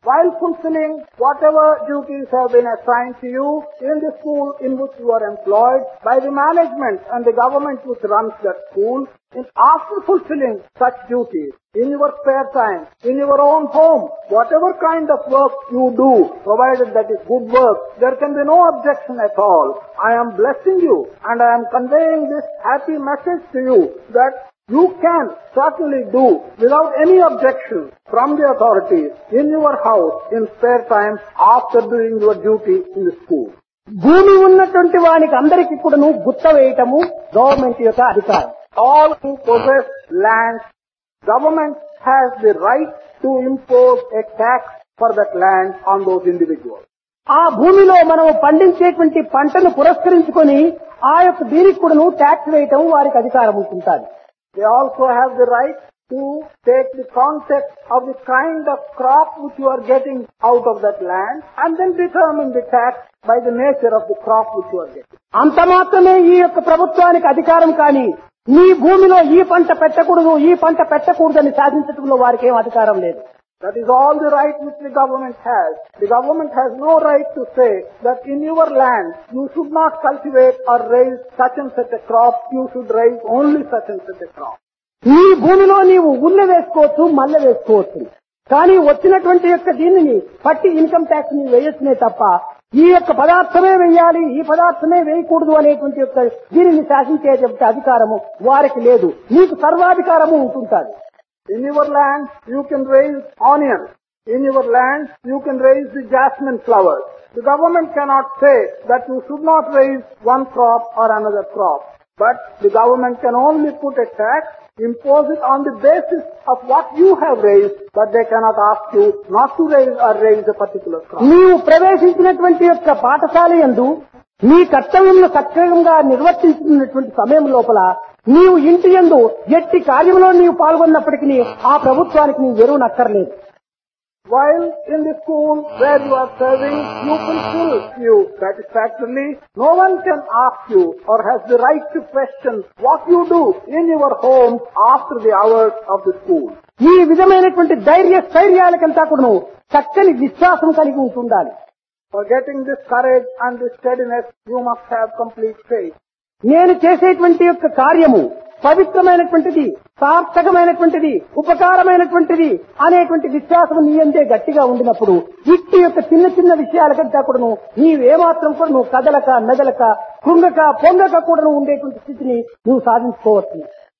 while fulfilling whatever duties have been assigned to you in the school in which you are employed by the management and the government which runs that school, in after fulfilling such duties, in your spare time, in your own home, whatever kind of work you do, provided that is good work, there can be no objection at all. I am blessing you and I am conveying this happy message to you that you can certainly do without any objection from the authorities in your house in spare time after doing your duty in the school. భూమి ఉన్నటువంటి వానికి అందరికీ కూడాను గుత్త వేయటము government యొక్క అధికారం. All who possess land, government has the right to impose a tax for that land on those individuals. ఆ భూమిలో మనం పండించేటువంటి పంటను పురస్కరించుకొని ఆ యొక్క దీనికి కూడాను ట్యాక్స్ వేయటం వారికి అధికారం ఉంటుంటుంది. They also have the right to take the concept of the kind of crop which you are getting out of that land and then determine the tax by the nature of the crop which you are getting. అంత మాత్రమే ఈ యొక్క ప్రభుత్వానికి అధికారం కానీ నీ భూమిలో ఈ పంట పెట్టకూడదు ఈ పంట పెట్టకూడదని సాధించడంలో వారికి ఏం అధికారం లేదు. That is all the right which the government has. The government has no right to say that in your land you should not cultivate or raise such and such a crop, you should raise only such and such a crop. నీ భూమిలో నీవు ఉల్ల వేసుకోవచ్చు మల్లె వేసుకోవచ్చు కానీ వచ్చినటువంటి యొక్క దీనిని పట్టి ఇన్కమ్ ట్యాక్స్ ని వేయొచ్చునే తప్ప ఈ యొక్క పదార్థమే వేయాలి ఈ పదార్థమే వేయకూడదు అనేటువంటి యొక్క దీనిని శాసించేటువంటి అధికారము వారికి లేదు. నీకు సర్వాధికారము ఉంటుంటాది. In your land, you can raise onions. In your land, you can raise the jasmine flowers. The government cannot say that you should not raise one crop or another crop. But the government can only put a tax, impose it on the basis of what you have raised, but they cannot ask you not to raise or raise a particular crop. నీవు ప్రవేశించినటువంటి యొక్క పాఠశాల యందు నీ కర్తవ్యంలో సక్రమంగా నిర్వర్తించినటువంటి సమయం లోపల నీవు ఇంటి యందు ఎట్టి కార్యంలో నీవు పాల్గొన్నప్పటికీ ఆ ప్రభుత్వానికి నీ ఎరువునక్కర్లేదు. While in the school where you are serving, you fulfill you satisfactorily. No one can ask you or has the right to question what you do in your home after the hours of the school. ఈ విధమైనటువంటి ధైర్య స్థైర్యాలకంతా కూడా చక్కని విశ్వాసం కలిగి ఉంటుండాలి. For getting this courage and this steadiness, you must have complete faith. నేను చేసేటువంటి యొక్క కార్యము పవిత్రమైనటువంటిది సార్థకమైనటువంటిది ఉపకారమైనటువంటిది అనేటువంటి విశ్వాసం నీ అందే గట్టిగా ఉండినప్పుడు ఇట్టి యొక్క చిన్న చిన్న విషయాలకంతా కూడాను నీవేమాత్రం కూడా నువ్వు కదలక మెదలక కృంగక పొంగక కూడా ఉండేటువంటి స్థితిని నువ్వు సాధించుకోవచ్చు.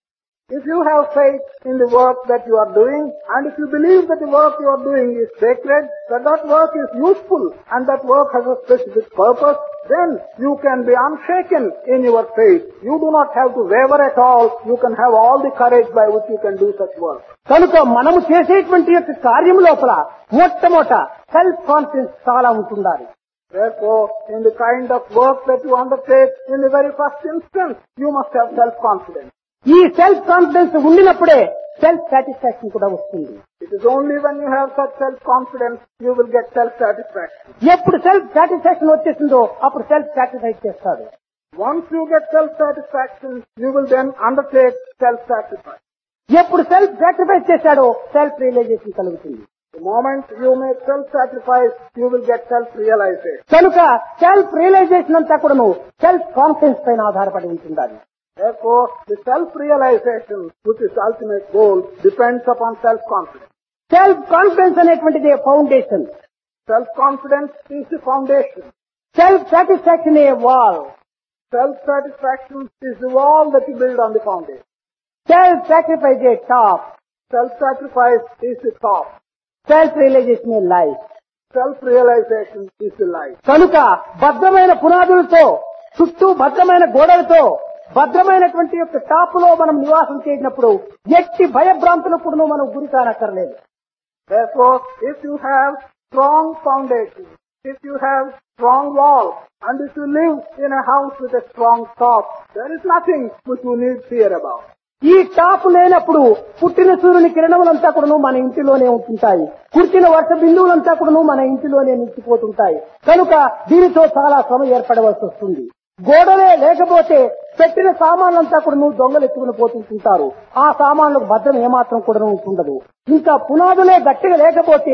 If you have faith in the work that you are doing, and if you believe that the work you are doing is sacred, that that work is useful, and that work has a specific purpose, then you can be unshaken in your faith. You do not have to waver at all. You can have all the courage by which you can do such work. కనుక మనము చేసేటువంటి యొక్క కార్యం లోపల మొట్టమొదట self confidence చాలా ఉంటుండాలి. Therefore, in the kind of work that you undertake, in the very first instance, you must have self-confidence. ఈ సెల్ఫ్ కాన్ఫిడెన్స్ ఉండినప్పుడే సెల్ఫ్ సాటిస్ఫాక్షన్ కూడా వస్తుంది. It is only when you have such self-confidence you will get self-satisfaction. ఎప్పుడు self satisfaction వచ్చేసిందో అప్పుడు self satisfied చేస్తాడు. Once you get self-satisfaction, you will then undertake self-sacrifice. ఎప్పుడు self sacrifice చేశాడో self realisation కలుగుతుంది. The moment you make self-sacrifice, you will get self-realization. కనుక self realisation అంతా కూడాను సెల్ఫ్ కాన్ఫిడెన్స్ పైన ఆధారపడి ఉంటుండాలి. Therefore, the self-realization, which is the ultimate goal, depends upon self-confidence. Self confidence అనేటువంటిది foundation. Self-confidence is the foundation. Self satisfaction a wall. Self-satisfaction is the wall that you build on the foundation. Self sacrifice a top. Self-sacrifice is the top. Self realisation a life. Self-realization is the life. కనుక భద్రమైన పునాదులతో చుట్టూ భద్రమైన గోడలతో భద్రమైనటువంటి యొక్క top లో మనం నివాసం చేసినప్పుడు ఎట్టి భయభ్రాంతులకు కూడా మనం గురి కానక్కర్లేదు. Therefore, if you have strong foundation, if you have strong walls, and if you live in a house with a strong top, there is nothing which you need fear about. ఈ టాప్ లేనప్పుడు పుట్టిన సూర్యుని కిరణములంతా కూడా మన ఇంటిలోనే ఉంటుంటాయి. కుర్చిన వర్ష బిందువులంతా కూడా మన ఇంటిలోనే నిలిచిపోతుంటాయి. కనుక దీనితో చాలా శ్రమ ఏర్పడవలసి వస్తుంది. గోడలే లేకపోతే పెట్టిన సామాన్లంతా కూడా నువ్వు దొంగలు ఎత్తుకుని పోతుంటారు. ఆ సామాన్లకు భద్రం ఏమాత్రం కూడా ఉంటుండదు. ఇంకా పునాదులే గట్టిగా లేకపోతే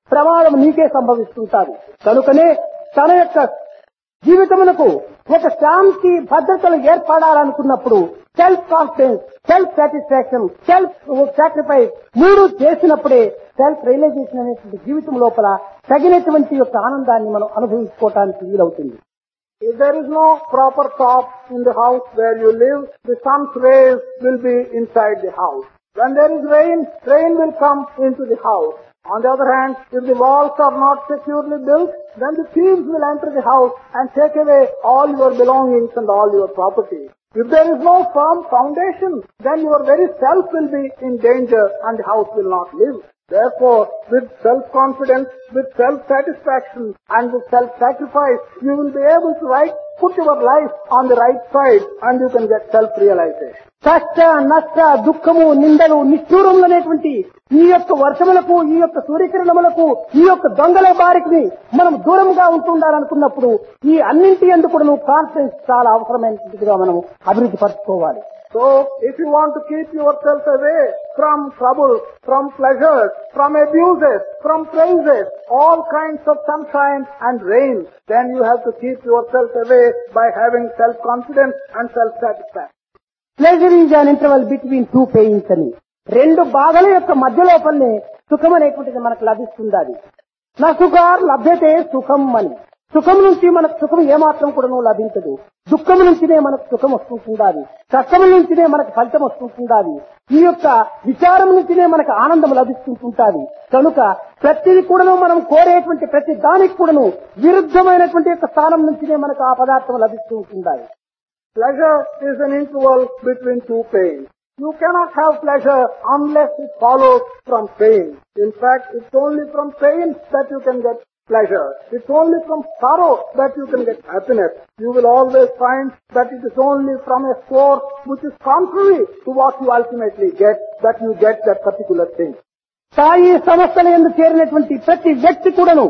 ప్రమాదం నీకే సంభవిస్తుంటాది. కనుకనే తన యొక్క జీవితమునకు ఒక శాంతి భద్రతలు ఏర్పడాలనుకున్నప్పుడు self confidence, self satisfaction, self sacrifice మూడు చేసినప్పుడే సెల్ఫ్ రియలైజేషన్ అనేటువంటి జీవితం లోపల తగినటువంటి యొక్క ఆనందాన్ని మనం అనుభవించుకోవటానికి వీలవుతుంది. If there is no proper top in the house where you live, the sun's rays will be inside the house. When there is rain, rain will come into the house. On the other hand, if the walls are not securely built, then the thieves will enter the house and take away all your belongings and all your property. If there is no firm foundation, then your very self will be in danger and the house will not live. Therefore, with self-confidence, with self-satisfaction and with self-sacrifice, you will be able to right, put your life on the right side and you can get self-realization. కష్ట నష్ట దుఃఖము నిందలు నిష్ఠూరములు అనేటువంటి ఈ యొక్క వర్షములకు, ఈ యొక్క సూర్యకిరణములకు, ఈ యొక్క దొంగల బారికి మనం దూరంగా ఉంటుండాలనుకున్నప్పుడు ఈ అన్నింటి యందు కూడా కాన్ఫిడెన్స్ చాలా అవసరమైనదిగా మనం అభివృద్ధి పరచుకోవాలి. So, if you want to keep yourself away from trouble, from pleasures, from abuses, from praises, all kinds of sunshine and rain, then you have to keep yourself away by having self-confidence and self-satisfaction. Pleasure is an interval between two pains అని రెండు బాధల యొక్క మధ్య లోపలనే సుఖం అనేటువంటిది మనకు లభిస్తుంది. నా సుఖార్ లభ్యతే సుఖం అని. సుఖం నుంచి మనకు సుఖం ఏమాత్రం కూడా లభించదు. దుఃఖం నుంచినే మనకు సుఖం వస్తుంటుండాలి. కష్టం నుంచినే మనకు ఫలితం వస్తుంటుండాలి. ఈ యొక్క విచారం నుంచినే మనకు ఆనందం లభిస్తుంటుంటాది. కనుక ప్రతిది కూడాను మనం కోరేటువంటి ప్రతి దానికి కూడాను విరుద్ధమైనటువంటి యొక్క స్థానం నుంచినే మనకు ఆ పదార్థం లభిస్తూ ఉంటుండాలి. Pleasure is an interval between two pains. You cannot have pleasure unless it follows from pain. In fact, it's only from pain that you can get pleasure. It's only from sorrow that you can get happiness. You will always find that it is only from a source which is contrary to what you ultimately get that you get that particular thing. Sai సంస్థల యందు చేరినటువంటి ప్రతి వ్యక్తి కూడాను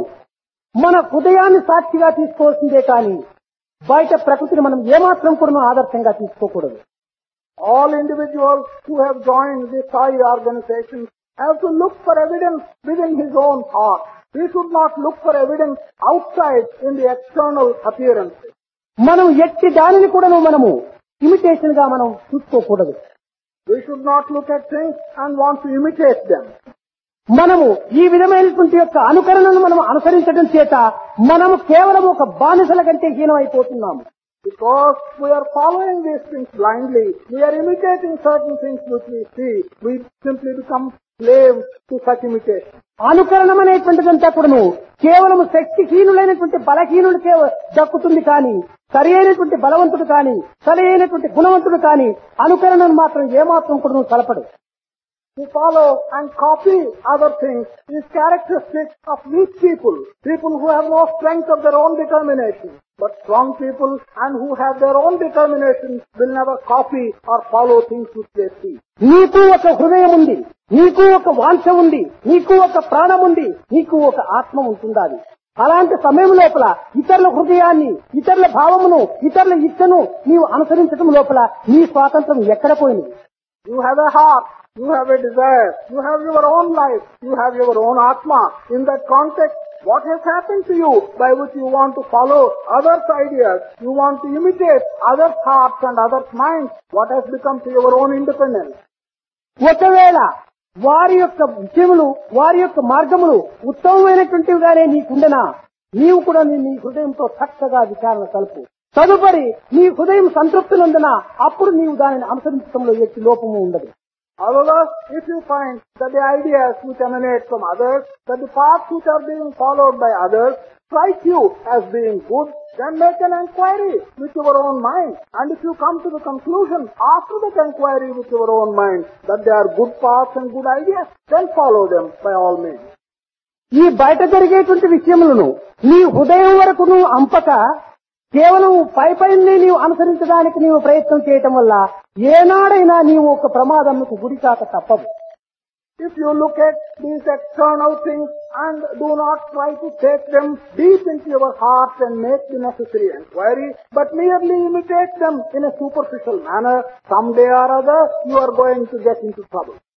మన హృదయాన్ని సాక్షిగా తీసుకోవాల్సిందే కానీ బయట ప్రకృతిని మనం ఏమాత్రం కూడా ఆదర్శంగా తీసుకోకూడదు. All individuals who have joined the Sai organization have to look for evidence within his own heart. He should not look for evidence outside in the external appearances. మనం ఎట్టి దానిని కూడాను మనము ఇమిటేషన్ గా మనం చూసుకోకూడదు. We should not look at things and want to imitate them. మనము ఈ విధమైనటువంటి యొక్క అనుకరణను మనం అనుసరించడం చేత మనము కేవలం ఒక బానిసల కంటే హీనమైపోతున్నాము. Because we are following these things blindly, we are imitating certain things which we see, we simply become slaves to such imitation. అనుకరణం అనేటువంటిదంతా కూడాను కేవలం శక్తిహీనులైనటువంటి బలహీనుడికే దక్కుతుంది కానీ సరి అయినటువంటి బలవంతుడు కానీ సరి అయినటువంటి గుణవంతుడు కానీ అనుకరణను మాత్రం ఏమాత్రం కూడా కలపడు. To follow and copy other things is characteristic of weak people, people who have no strength of their own determination. But strong people and who have their own determination will never copy or follow things which they see. నీకు ఒక హృదయం ఉంది, నీకు ఒక వాంఛ ఉంది, నీకు ఒక ప్రాణం ఉంది, నీకు ఒక ఆత్మ ఉంటుండాలి. అలాంటి సమయం లోపల ఇతరుల హృదయాన్ని, ఇతరుల భావమును, ఇతరుల ఇచ్చను నీవు అనుసరించడం లోపల నీ స్వాతంత్రం ఎక్కడ పోయింది? You have a heart, you have a desire, you have your own life, you have your own Atma. In that context, what has happened to you by which you want to follow others' ideas, you want to imitate others' hearts and others' minds, what has become to your own independence? ఒకవేళ వారి యొక్క విషయములు, వారి యొక్క మార్గములు ఉత్తమమైనటువంటివిగానే నీకుండనా నీవు కూడా నీ హృదయంతో చక్కగా విచారణ కలుపు. తదుపరి నీ హృదయం సంతృప్తి నందున అప్పుడు నీవు దానిని అనుసరించడంలో ఎట్టి లోపము ఉండదు. However, if you find that the ideas which emanate from others, that the paths which are being followed by others strike you as being good, then make an inquiry with your own mind. And if you come to the conclusion after that inquiry with your own mind that they are good paths and good ideas, then follow them by all means. ఈ బయట జరిగేటువంటి విషయములను నీ హృదయం వరకు నువ్వు అంపక కేవలం పై పైనే నీవు అనుసరించడానికి నీవు ప్రయత్నం చేయటం వల్ల ఏనాడైనా నీవు ఒక ప్రమాదంకు గురికాక తప్పదు. If you look at these external things and do not try to take them deep into your heart and make the necessary inquiry, but merely imitate them in a superficial manner, someday or other you are going to get into trouble.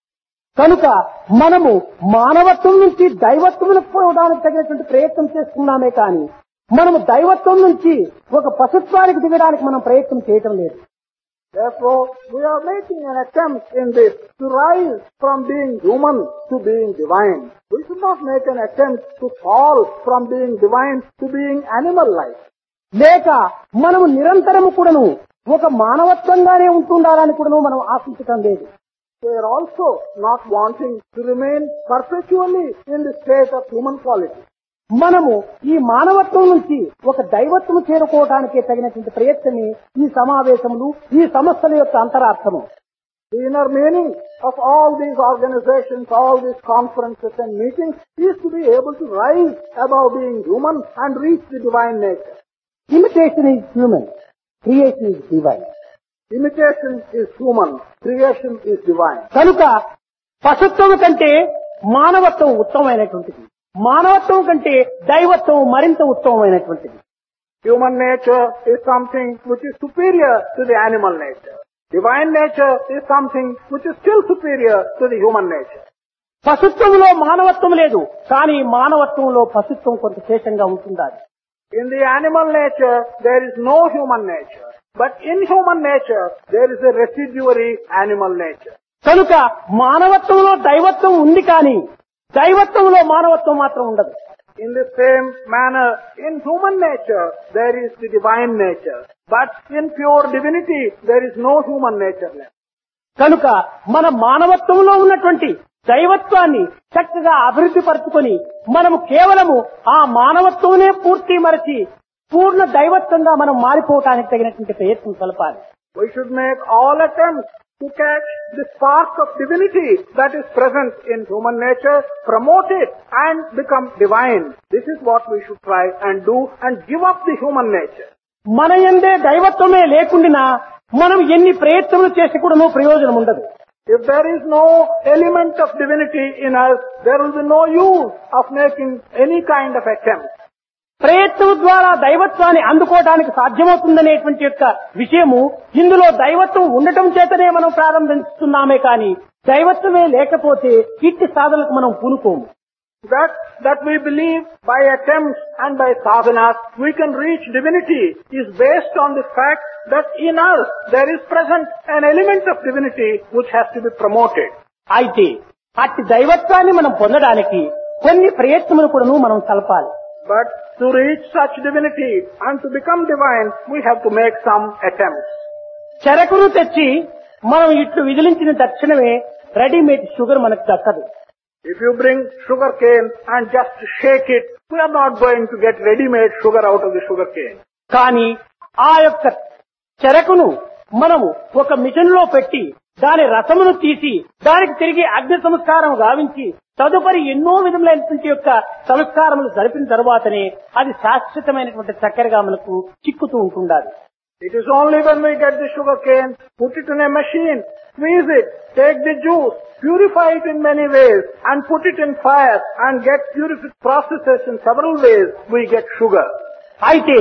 కనుక మనము మానవత్వం నుంచి దైవత్వంలోకి పోవడానికి తగినటువంటి ప్రయత్నం చేస్తున్నామే కానీ మనము దైవత్వం నుంచి ఒక పశుత్వానికి దిగడానికి మనం ప్రయత్నం చేయటం లేదు. Therefore, we are making an attempt in this to rise from being human to being divine. We should not make an attempt to fall from being divine to being animal-like. లేక మనము నిరంతరము కూడాను ఒక మానవత్వంగానే ఉంటుండాలని కూడాను మనం ఆశించటం లేదు. We are also not wanting to remain perpetually in the state of human quality. మనము ఈ మానవత్వం నుంచి ఒక దైవత్వం చేరుకోవడానికే తగినటువంటి ప్రయత్నమే ఈ సమావేశములు, ఈ సమస్యల యొక్క అంతరార్థము. The inner meaning of all these organizations, all these conferences and meetings is to be able to rise above being human and reach the divine nature. Imitation is human, creation is divine. Imitation is human, creation is divine. కనుక పశుత్వం కంటే మానవత్వం ఉత్తమమైనటువంటిది, మానవత్వం కంటే దైవత్వం మరింత ఉత్తమమైనటువంటిది. Human nature is something which is superior to the animal nature. Divine nature is something which is still superior to the human nature. పశుత్వంలో మానవత్వం లేదు, కానీ మానవత్వంలో పశుత్వం కొంత శేషంగా ఉంటుండాలి. In the animal nature, there is no human nature. But in human nature, there is a residuary animal nature. కనుక మానవత్వంలో దైవత్వం ఉంది, కానీ దైవత్వంలో మానవత్వం మాత్రం ఉండదు. In the same manner, in human nature, there is the divine nature. But in pure divinity, there is no human nature left. కనుక మన మానవత్వంలో ఉన్నటువంటి దైవత్వాన్ని చక్కగా అభివృద్ధి పరుచుకొని మనము కేవలము ఆ మానవత్వమే పూర్తి మరచి పూర్ణ దైవత్వంగా మనం మారిపోవటానికి తగినటువంటి ప్రయత్నం కలపాలి. We should make all attempts to catch the spark of divinity that is present in human nature, promote it and become divine. This is what we should try and do and give up the human nature. మన యందే దైవత్వమే లేకుండా మనం ఎన్ని ప్రయత్నములు చేసి కూడా ప్రయోజనం ఉండదు. If there is no element of divinity in us, there will be no use of making any kind of attempt. ప్రయత్నం ద్వారా దైవత్వాన్ని అందుకోవడానికి సాధ్యమవుతుందనేటువంటి యొక్క విషయము ఇందులో దైవత్వం ఉండటం చేతనే మనం ప్రారంభిస్తున్నామే కానీ దైవత్వమే లేకపోతే ఇట్టి సాధనలకు మనం పూనుకోము. That, that we believe by attempts and by sadhanas we can reach divinity is based on the fact that in us there is present an element of divinity which has to be promoted. అయితే అట్టి దైవత్వాన్ని మనం పొందడానికి కొన్ని ప్రయత్నములు కూడా మనం కలపాలి. But to reach such divinity and to become divine, we have to make some attempts. చెరకును తెచ్చి మనం ఇట్లు విదిలించిన తక్షణమే రెడీమేడ్ షుగర్ మనకు దక్కదు. If you bring sugar cane and just shake it, we are not going to get ready-made sugar out of the sugar cane. కానీ ఆ యొక్క చెరకును మనము ఒక మిషన్ లో పెట్టి దాని రసమును తీసి దానికి తిరిగి అగ్ని సంస్కారం గావించి తదుపరి ఎన్నో విధములైనటువంటి యొక్క సంస్కారములు జరిపిన తర్వాతనే అది శాశ్వతమైనటువంటి చక్కెరగా మనకు చిక్కుతూ ఉంటుండాలి. It is only when we get the sugar cane, put it in a machine, squeeze it, take the juice, purify it in many ways and put it in fire and get purified processes in several ways, we get sugar. అయితే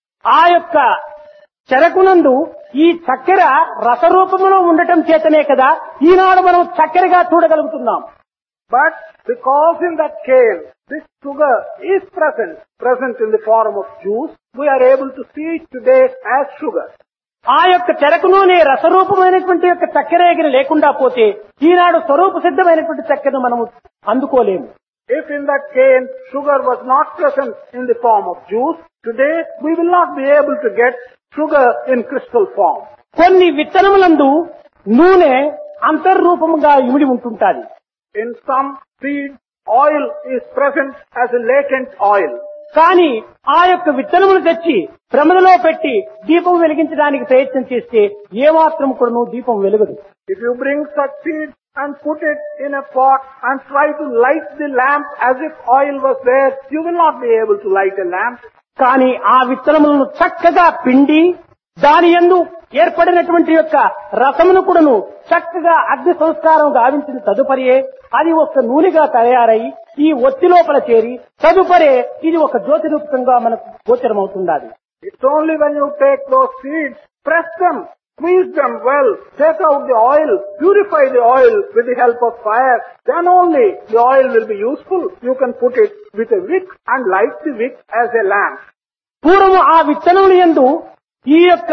ఆ యొక్క చెరకునందు ఈ చక్కెర రసరూపంలో ఉండటం చేతనే కదా ఈనాడు మనం చక్కెరగా చూడగలుగుతున్నాం. But because in that cane, this sugar is present, present in the form of juice, we are able to see it today as sugar. ఆ యొక్క చెరకులోనే రసరూపమైనటువంటి యొక్క చక్కెర ఎగిరి లేకుండా పోతే ఈనాడు స్వరూప సిద్ధమైనటువంటి చక్కెరను మనము అందుకోలేము. If in that cane sugar was not present in the form of juice, today we will not be able to get sugar in crystal form. కొన్ని విత్తనములందు నూనె అంతర్రూపముగా ఇమిడి ఉంటుంటాది. In some seeds, oil is present as a latent oil. కానీ ఆ యొక్క విత్తనములు తెచ్చి ప్రమిదలో పెట్టి దీపం వెలిగించడానికి ప్రయత్నం చేస్తే ఏమాత్రం కూడా దీపం వెలుగదు. If you bring such seeds and put it in a pot and try to light the lamp as if oil was there, you will not be able to light a lamp. కానీ ఆ విత్తనములను చక్కగా పిండి దాని యందు ఏర్పడినటువంటి యొక్క రసమును కూడాను చక్కగా అగ్ని సంస్కారం గావించిన తదుపరియే అది ఒక నూనెగా తయారై ఈ ఒత్తి లోపల చేరి తదుపరే ఇది ఒక జ్యోతి రూపంగా మనకు గోచరమవుతుండాలి. It's only when you take those seeds, press them, squeeze them well, take out the oil, purify the oil with the help of fire, then only the oil will be useful. You can put it with a wick and light the wick as a lamp. పూర్వము ఆ విత్తనముల యందు ఈ యొక్క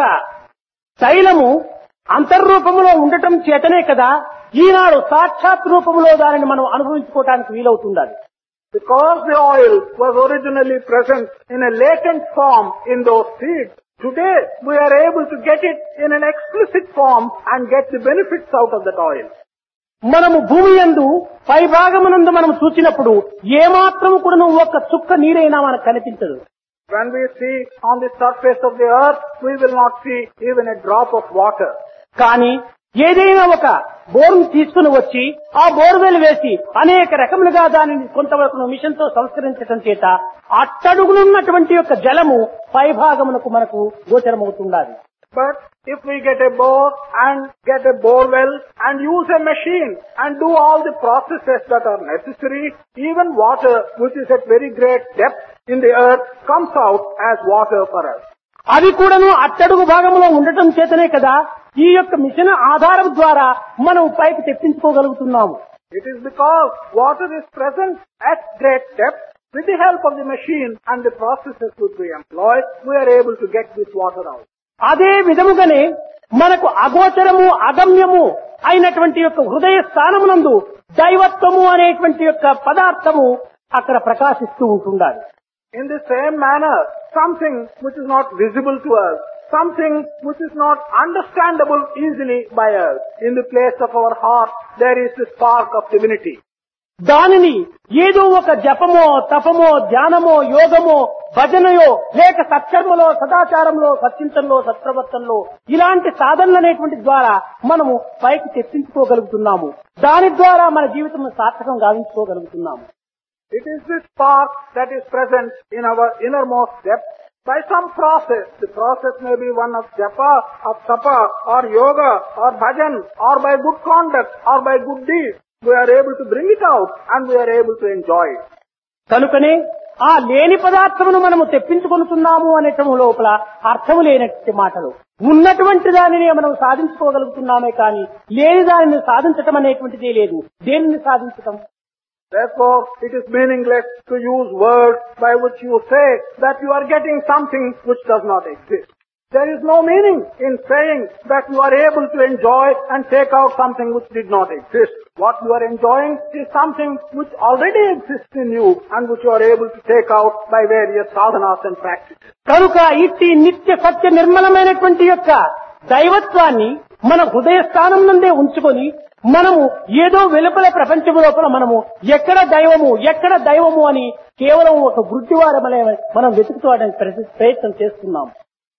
తైలము అంతర్రూపములో ఉండటం చేతనే కదా ఈనాడు సాక్షాత్ రూపములో దానిని మనం అనుభవించుకోవడానికి వీలవుతుండాలి. Because the oil was originally present in a latent form in those seeds, today we are able to get it in an explicit form and get the benefits out of that oil. మనము భూమి యందు పై భాగమునందు మనం చూసినప్పుడు ఏమాత్రము కూడా ఒక్క చుక్క నీరైనా మనకు కనిపించదు. When we see on the surface of the earth, we will not see even a drop of water. కానీ ఏదైనా ఒక బోర్ను తీసుకుని వచ్చి ఆ బోర్వెల్ వేసి అనేక రకములుగా దానిని కొంతవరకు మిషన్ తో సంస్కరించడం చేత అట్టడుగునున్నటువంటి యొక్క జలము పై భాగమునకు మనకు గోచరమవుతుండాలి. But if we get a bore and get a bore well and use a machine and do all the processes that are necessary, even water which is at very great depth in the earth comes out as water for us. అది కూడాను అట్టడుగు భాగంలో ఉండటం చేతనే కదా ఈ యొక్క machine ఆధారం ద్వారా మనం పైకి తెప్పించుకోగలుగుతున్నాము. It is because water is present at great depth. With the help of the machine and the processes which we employ, we are able to get this water out. అదే విధముగానే మనకు అగోచరము అగమ్యము అయినటువంటి యొక్క హృదయ స్థానమునందు దైవత్వము అనేటువంటి యొక్క పదార్థము అక్కడ ప్రకాశిస్తూ ఉంటుండాలి. In the same manner, something which is not visible to us, something which is not understandable easily by us, in the place of our heart, there is the spark of divinity. దానిని ఏదో ఒక జపమో తపమో ధ్యానమో యోగమో భజనయో లేక సత్కర్మలో సదాచారంలో సత్చింతనలో సత్ప్రవర్తనలో ఇలాంటి సాధనలు అనేటువంటి ద్వారా మనము పైకి తెప్పించుకోగలుగుతున్నాము. దాని ద్వారా మన జీవితం సార్థకం గావించుకోగలుగుతున్నాము. It is this spark that is present in our innermost depth. By some process, the process may be one of japa, of tapa, or yoga, or bhajan, or by good conduct, or by good deeds, we are able to bring it out and we are able to enjoy it. కనుకనే ఆ లేని పదార్థమును మనము తెప్పించుకొనుతున్నాము అనేటము లోపల అర్థము లేనటువంటి మాటలు. ఉన్నటువంటి దానిని మనం సాధించుకోగలుగుతున్నామే కానీ లేని దానిని సాధించటం అనేటువంటిదే లేదు. దేనిని సాధించటం? Therefore, it is meaningless to use words by which you say that you are getting something which does not exist. There is no meaning in saying that you are able to enjoy and take out something which did not exist. What you are enjoying is something which already exists in you and which you are able to take out by various sadhanas and practices. కనుక ఇట్టి నిత్య సత్య నిర్మలమైనటువంటి యొక్క దైవత్వాన్ని మన హృదయ స్థానం నుండే ఉంచుకొని మనము ఏదో వెలుపల ప్రపంచం లోపల మనము ఎక్కడ దైవము ఎక్కడ దైవము అని కేవలం ఒక గుడ్డివారమలే మనం వెతుకుకోవడానికి ప్రయత్నం చేస్తున్నాము.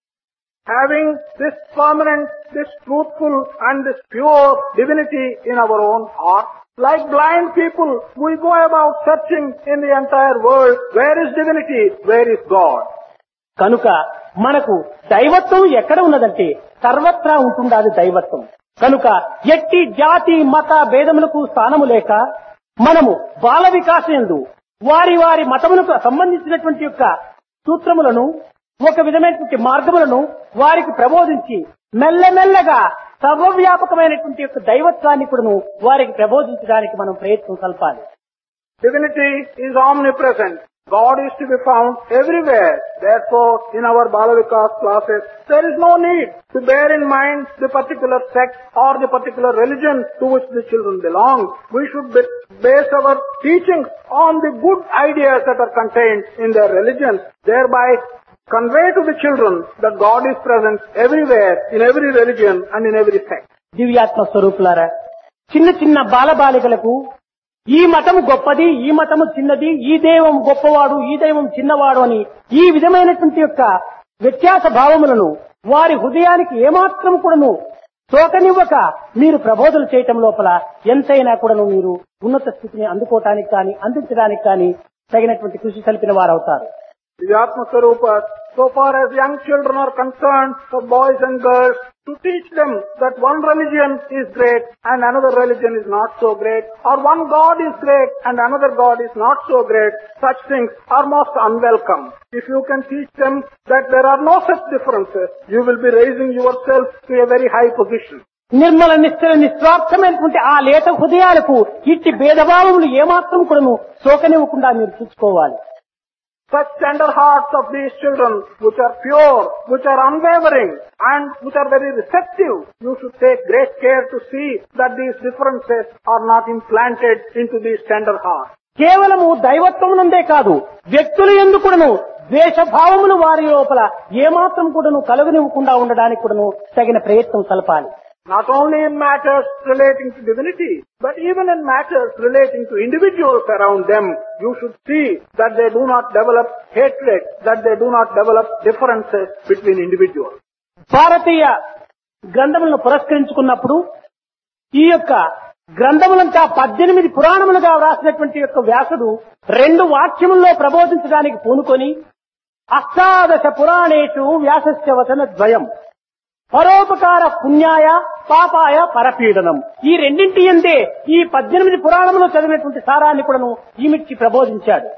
Having this permanent, this truthful and this pure divinity in our own heart, like blind people, we go about searching in the entire world, where is divinity, where is God? కనుక మనకు దైవత్వం ఎక్కడ ఉన్నదంటే సర్వత్రా ఉంటుండాలి దైవత్వం. కనుక ఎట్టి జాతి మత భేదములకు స్థానము లేక మనము బాల వికాసయందు వారి వారి మతములకు సంబంధించినటువంటి యొక్క సూత్రములను ఒక విధమైనటువంటి మార్గములను వారికి ప్రబోధించి మెల్లమెల్లగా సర్వవ్యాపకమైనటువంటి యొక్క దైవత్వాన్ని కూడాను వారికి ప్రబోధించడానికి మనం ప్రయత్నం కల్పాలి. Divinity is omnipresent. God is to be found everywhere. Therefore, in our Balavikas classes, there is no need to bear in mind the particular sect or the particular religion to which the children belong. We should base our teachings on the good ideas that are contained in their religions, thereby convey to the children that God is present everywhere, in every religion and in every sect. దివ్యాత్మ స్వరూపులారా, చిన్న చిన్న బాలబాలికలకు ఈ మతము గొప్పది, ఈ మతము చిన్నది, ఈ దైవం గొప్పవాడు, ఈ దైవం చిన్నవాడు అని ఈ విధమైనటువంటి యొక్క వ్యత్యాస భావములను వారి హృదయానికి ఏమాత్రం కూడాను సోకనివ్వక మీరు ప్రబోధలు చేయటం లోపల ఎంతైనా కూడాను మీరు ఉన్నత స్థితిని అందుకోవటానికి కానీ అందించడానికి కానీ తగినటువంటి కృషి కలిపిన వారవుతారు. The Atma Swarupa, so far as young children are concerned, for boys and girls, to teach them that one religion is great and another religion is not so great, or one God is great and another God is not so great, such things are most unwelcome. If you can teach them that there are no such differences, you will be raising yourself to a very high position. Nirmala నిశ్చల నిస్వార్థమైనటువంటి ఆ లేత హృదయాలకు ఇట్టి భేదభావములు ఏమాత్రం కూడాను సోకనివ్వకుండా మీరు చూసుకోవాలి. Such tender hearts of these children, which are pure, which are unwavering, and which are very receptive, you should take great care to see that these differences are not implanted into these tender hearts. కేవలము దైవత్వమునందే కాదు, వ్యక్తుల యందు కూడాను ద్వేషభావములు వారి లోపల ఏమాత్రం కూడాను కలుగనివ్వకుండా ఉండడానికి కూడాను తగిన ప్రయత్నం సలపాలి. Not only in matters relating to divinity, but even in matters relating to individuals around them, you should see that they do not develop hatred, that they do not develop differences between individuals. భారతీయ గ్రంథములను పురస్కరించుకున్నప్పుడు ఈ యొక్క గ్రంథములంతా పద్దెనిమిది పురాణములుగా వ్రాసినటువంటి యొక్క వ్యాసుడు రెండు వాక్యముల్లో ప్రబోధించడానికి పూనుకొని అష్టాదశ పురాణేషు వ్యాసస్య వచన ద్వయం పరోపకార పుణ్యాయ పాపాయ పరపీడనం, ఈ రెండింటి అందే ఈ పద్దెనిమిది పురాణములు చదివినటువంటి సారాన్ని కూడాను ఈమిచ్చి ప్రబోధించాడు.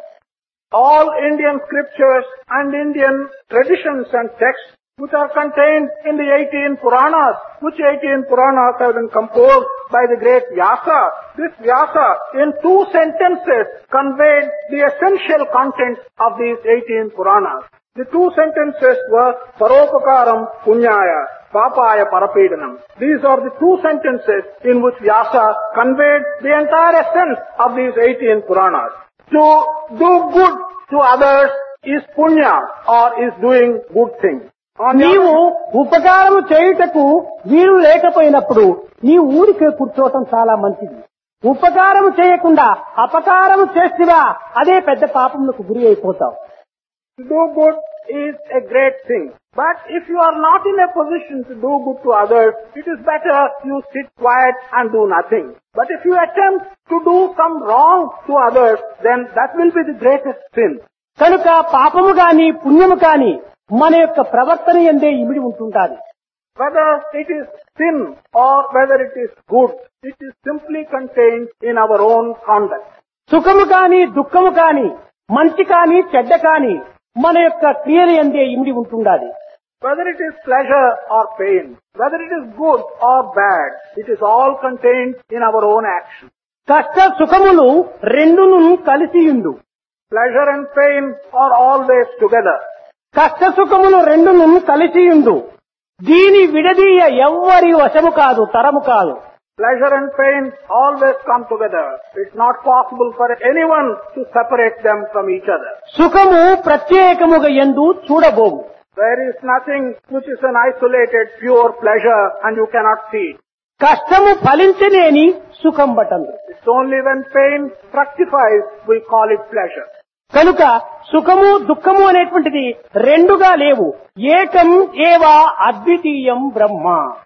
All Indian scriptures and Indian traditions and texts which are contained in the eighteen Puranas, which eighteen Puranas have been composed by the great Vyasa. This Vyasa in two sentences conveyed the essential contents of these eighteen Puranas. The two sentences were Paropakaram Punyaya, Papaya Parapedanam. These are the two sentences in which Vyasa conveyed the entire essence of these eighteen Puranas. To do good to others is punya, or is doing good things. నీవు ఉపకారము చేయుటకు వీలు లేకపోయినప్పుడు నీ ఊరికే కూర్చోవటం చాలా మంచిది. ఉపకారము చేయకుండా అపకారము చేసివా అదే పెద్ద పాపములకు గురి అయిపోతావు. To do good is a great thing. But if you are not in a position to do good to others, it is better you sit quiet and do nothing. But if you attempt to do some wrong to others, then that will be the greatest sin. కనుక పాపము గాని పుణ్యము కాని మన యొక్క ప్రవర్తన యందే ఇమిడి ఉంటుంటాది. Whether it is sin or whether it is good, it is simply contained in our own conduct. సుఖము కాని దుఃఖము కాని మంచి కాని చెడ్డ కాని మన యొక్క క్రియల యందే ఇమిడి ఉంటుండాలి. Whether it is pleasure or pain, whether it is good or bad, it is all contained in our own action. కష్ట సుఖములు రెండును కలిసియుండు. Pleasure and pain are always together. కష్ట సుఖములు రెండును కలిసియుండు. దీని విడదీయ ఎవ్వరి వశము కాదు, తరము కాదు. Pleasure and pain always come together. It's not possible for anyone to separate them from each other. సుఖము ప్రత్యేకముగా యందు చూడబోము. There is nothing which is an isolated, pure pleasure and you cannot see it. కష్టము ఫలించలేని సుఖం బటందు. It's only when pain fructifies we call it pleasure. కనుక సుఖము దుఃఖము అనేటువంటిది రెండుగా లేవు. ఏకం ఏవా అద్వితీయం బ్రహ్మ.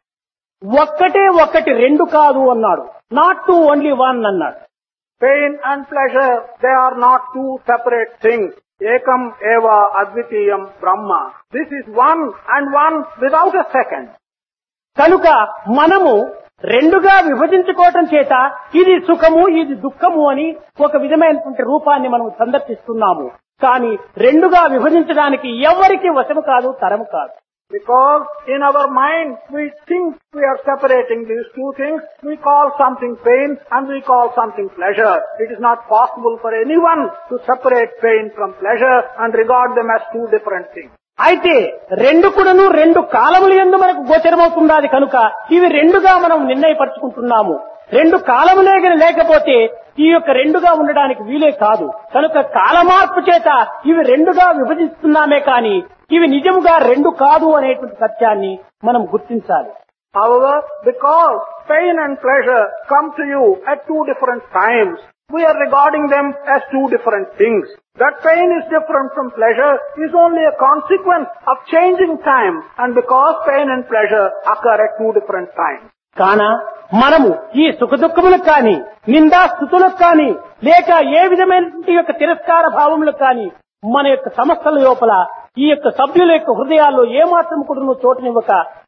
ఒక్కటే ఒక్కటి రెండు కాదు అన్నాడు. నాట్ టూ ఓన్లీ వన్ అన్నాడు. Pain and pleasure, they are not two separate things. Ekam eva advitiyam Brahma. This is one and one without a second. కనుక మనము రెండుగా విభజించుకోవటం చేత ఇది సుఖము ఇది దుఃఖము అని ఒక విధమైనటువంటి రూపాన్ని మనం సందర్శిస్తున్నాము. కానీ రెండుగా విభజించడానికి ఎవరికి వశము కాదు, తరము కాదు. Because in our mind we think we are separating these two things. We call something pain and we call something pleasure. It is not possible for anyone to separate pain from pleasure and regard them as two different things. అయితే రెండు కూడాను రెండు కాలముల యందు మనకు గోచరమవుతున్నది కనుక ఇవి రెండుగా మనం నిర్ణయపరుచుకుంటున్నాము. రెండు కాలములే లేకపోతే ఈ యొక్క రెండుగా ఉండడానికి వీలే కాదు. కనుక కాలమార్పు చేత ఇవి రెండుగా విభజిస్తున్నామే కానీ ఇవి నిజముగా రెండు కాదు అనేటువంటి సత్యాన్ని మనం గుర్తించాలి. However, because pain and pleasure come to you at two different times, we are regarding them as two different things. That pain is different from pleasure is only a consequence of changing time, and because pain and pleasure occur at two different times. కాన మనము ఈ సుఖ దుఃఖములకు కానీ నిందా స్థుతులకు కానీ లేక ఏ విధమైనటువంటి యొక్క తిరస్కార భావములకు కానీ మన యొక్క సమస్యల లోపల ఈ యొక్క సభ్యుల యొక్క హృదయాల్లో ఏమాత్రం కూడా చోటునివ్వక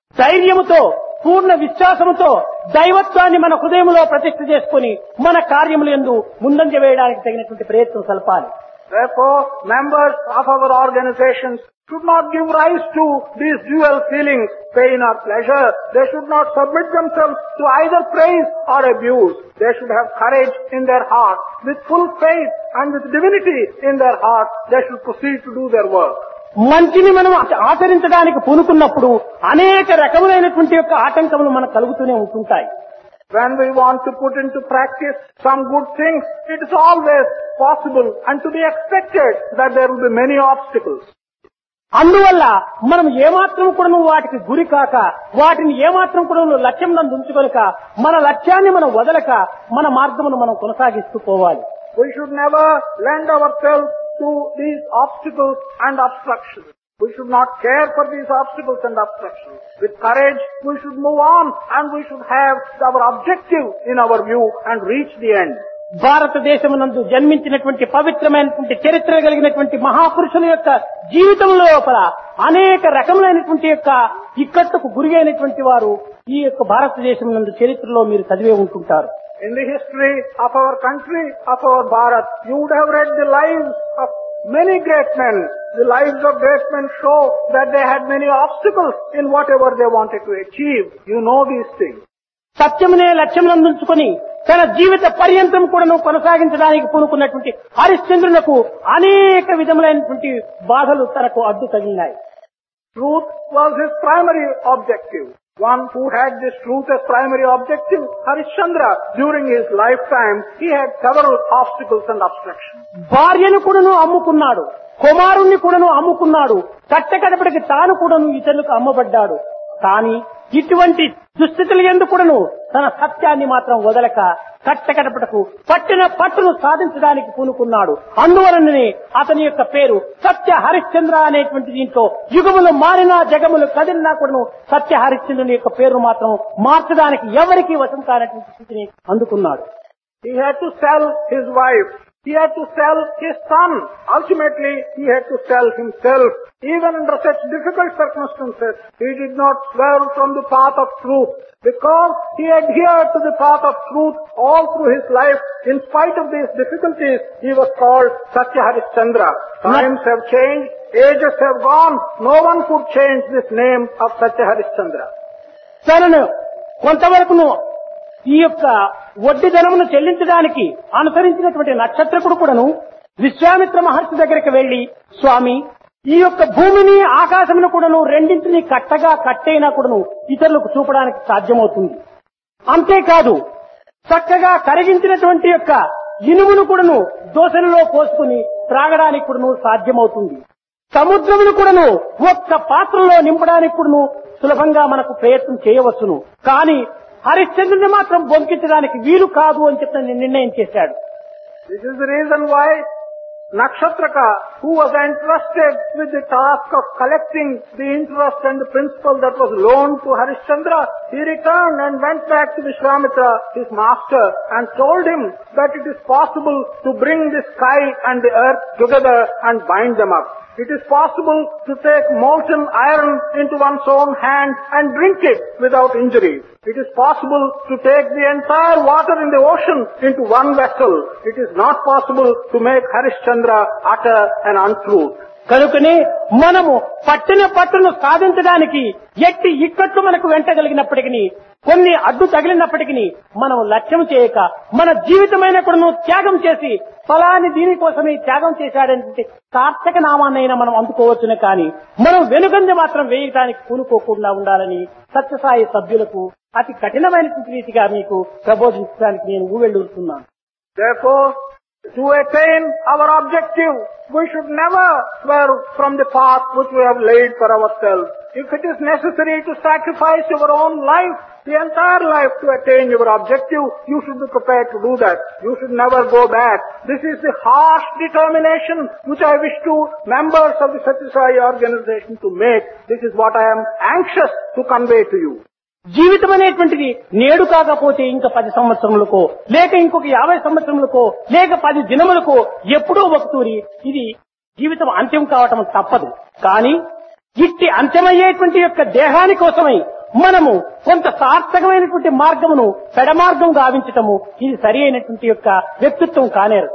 ధైర్యముతో పూర్ణ విశ్వాసముతో దైవత్వాన్ని మన హృదయంలో ప్రతిష్ఠ చేసుకుని మన కార్యములు యందు ముందంజ వేయడానికి తగినటువంటి ప్రయత్నం సల్పాలి. Therefore, members of our organizations should not give rise to these dual feelings, pain or pleasure. They should not submit themselves to either praise or abuse. They should have courage in their heart. With full faith and with divinity in their heart, they should proceed to do their work. మంచిని మనం ఆచరించడానికి పూనుకున్నప్పుడు అనేక రకములైనటువంటి యొక్క ఆటంకములు మనకు కలుగుతూనే ఉంటుంటాయి. When we want to put into practice some good things, it is always possible and to be expected that there will be many obstacles. అందువల్ల మనం ఏమాత్రం కూడా వాటికి గురి కాక వాటిని ఏమాత్రం కూడా లక్ష్యం నందు ఉంచుకొనక మన లక్ష్యాన్ని మనం వదలక మన మార్గమును మనం కొనసాగిస్తూ పోవాలి. We should never lend ourselves to these obstacles and obstructions. We should not care for these obstacles and obstructions. With courage, we should move on and we should have our objective in our view and reach the end. భారతదేశమునందు జన్మించినటువంటి పవిత్రమైనటువంటి చరిత్ర కలిగినటువంటి మహాపురుషుల యొక్క జీవితంలో లోపల అనేక రకములైనటువంటి యొక్క ఇక్కట్టుకు గురి అయినటువంటి వారు ఈ యొక్క భారతదేశం నందు చరిత్రలో మీరు చదివే ఉంటుంటారు. In the history of our country, of our Bharat, you would have read the lives of many great men. The lives of great men show that they had many obstacles in whatever they wanted to achieve. You know these things. సత్యమునే లక్ష్యమునందుంచుకొని తన జీవిత పర్యంతం కూడా కొనసాగించడానికి పూనుకున్నటువంటి హరిశ్చంద్రునకు అనేక విధములైనటువంటి బాధలు తనకు అడ్డు తగిలినాయి. Truth was his primary objective. One who had this truth as primary objective, Harishchandra, during his lifetime, he had several obstacles and obstructions. భార్యను కూడాను అమ్ముకున్నాడు, కుమారుణ్ణి కూడాను అమ్ముకున్నాడు, కట్టకడపటికి తాను కూడాను ఇతరులకు అమ్మబడ్డాడు. కానీ ఇటువంటి దుస్థితుల యందు కూడాను తన సత్యాన్ని మాత్రం వదలక కట్టకడపటకు పట్టిన పట్టును సాధించడానికి పూనుకున్నాడు. అందువలననే అతని యొక్క పేరు సత్య హరిశ్చంద్ర అనేటువంటి దీంట్లో యుగములు మారినా జగములు కదిలినా కూడాను సత్య హరిశ్చంద్రుని యొక్క పేరు మాత్రం మార్చడానికి ఎవరికీ వశం కానటువంటి స్థితిని అందుకున్నాడు. He had to sell his wife. He had to sell his son. Ultimately, he had to sell himself. Even under such difficult circumstances, he did not swerve from the path of truth. Because he adhered to the path of truth all through his life, in spite of these difficulties, he was called Satya Harishchandra. Times have changed, ages have gone. No one could change this name of Satya Harishchandra. తనను కొంతవరకును ఈ యొక్క వడ్డీ ధనమును చెల్లించడానికి అనుసరించినటువంటి నక్షత్రకుడు కూడాను విశ్వామిత్ర మహర్షి దగ్గరికి వెళ్లి, స్వామి, ఈ యొక్క భూమిని ఆకాశమును కూడాను రెండింటిని కట్టగా కట్టైనా కూడాను ఇతరులకు చూపడానికి సాధ్యమవుతుంది. అంతేకాదు చక్కగా కరిగించినటువంటి యొక్క ఇనుమును కూడాను దోసెలలో పోసుకుని త్రాగడానికి కూడాను సాధ్యమవుతుంది. సముద్రమును కూడాను ఒక్క పాత్రలో నింపడానికి కూడాను సులభంగా మనకు ప్రయత్నం చేయవచ్చును. కానీ హరిశ్చంద్రుని మాత్రం బొంకించడానికి వీలు కాదు అని చెప్పి నిర్ణయం చేశాడు. This is the reason why Nakshatraka, who was entrusted with the task of collecting the interest and the principal that was loaned to Harishchandra, he returned and went back to Vishwamitra, his master, and told him that it is possible to bring the sky and the earth together and bind them up. It is possible to take molten iron into one's own hand and drink it without injury. It is possible to take the entire water in the ocean into one vessel. It is not possible to make Harishchandra utter an untruth. కనుకనే మనము పట్టిన పట్టును సాధించడానికి ఎట్టి ఇక్కట్లు మనకు వెంటగలిగినప్పటికీ కొన్ని అడ్డు తగిలినప్పటికీ మనం లక్ష్యం చేయక మన జీవితమైన కూడా త్యాగం చేసి ఫలాని దీనికోసమే త్యాగం చేశాడంటే సార్థక నామాన్నైనా మనం అందుకోవచ్చునే కానీ మనం వెనుకంజ మాత్రం వేయడానికి పూనుకోకుండా ఉండాలని సత్యసాయి సభ్యులకు అతి కఠినమైనటువంటి రీతిగా మీకు ప్రబోధించడానికి నేను ఊవెళ్ళూరుతున్నాను. Therefore, to attain our objective, we should never swerve from the path which we have laid for ourselves. If it is necessary to sacrifice your own life, the entire life to attain your objective, you should be prepared to do that. You should never go back. This is the harsh determination which I wish to members of the Satya Sai organization to make. This is what I am anxious to convey to you. జీవితం అనేటువంటిది నేడు కాకపోతే ఇంకా పది సంవత్సరములకో లేక ఇంకొక యాభై సంవత్సరములకో లేక పది దినములకో ఎప్పుడో ఒకతూరి ఇది జీవితం అంత్యం కావటం తప్పదు. కానీ ఇట్టి అంత్యమయ్యేటువంటి యొక్క దేహాని కోసమై మనము కొంత సార్థకమైనటువంటి మార్గమును పెడమార్గం గావించటము ఇది సరి అయినటువంటి యొక్క వ్యక్తిత్వం కానేరు.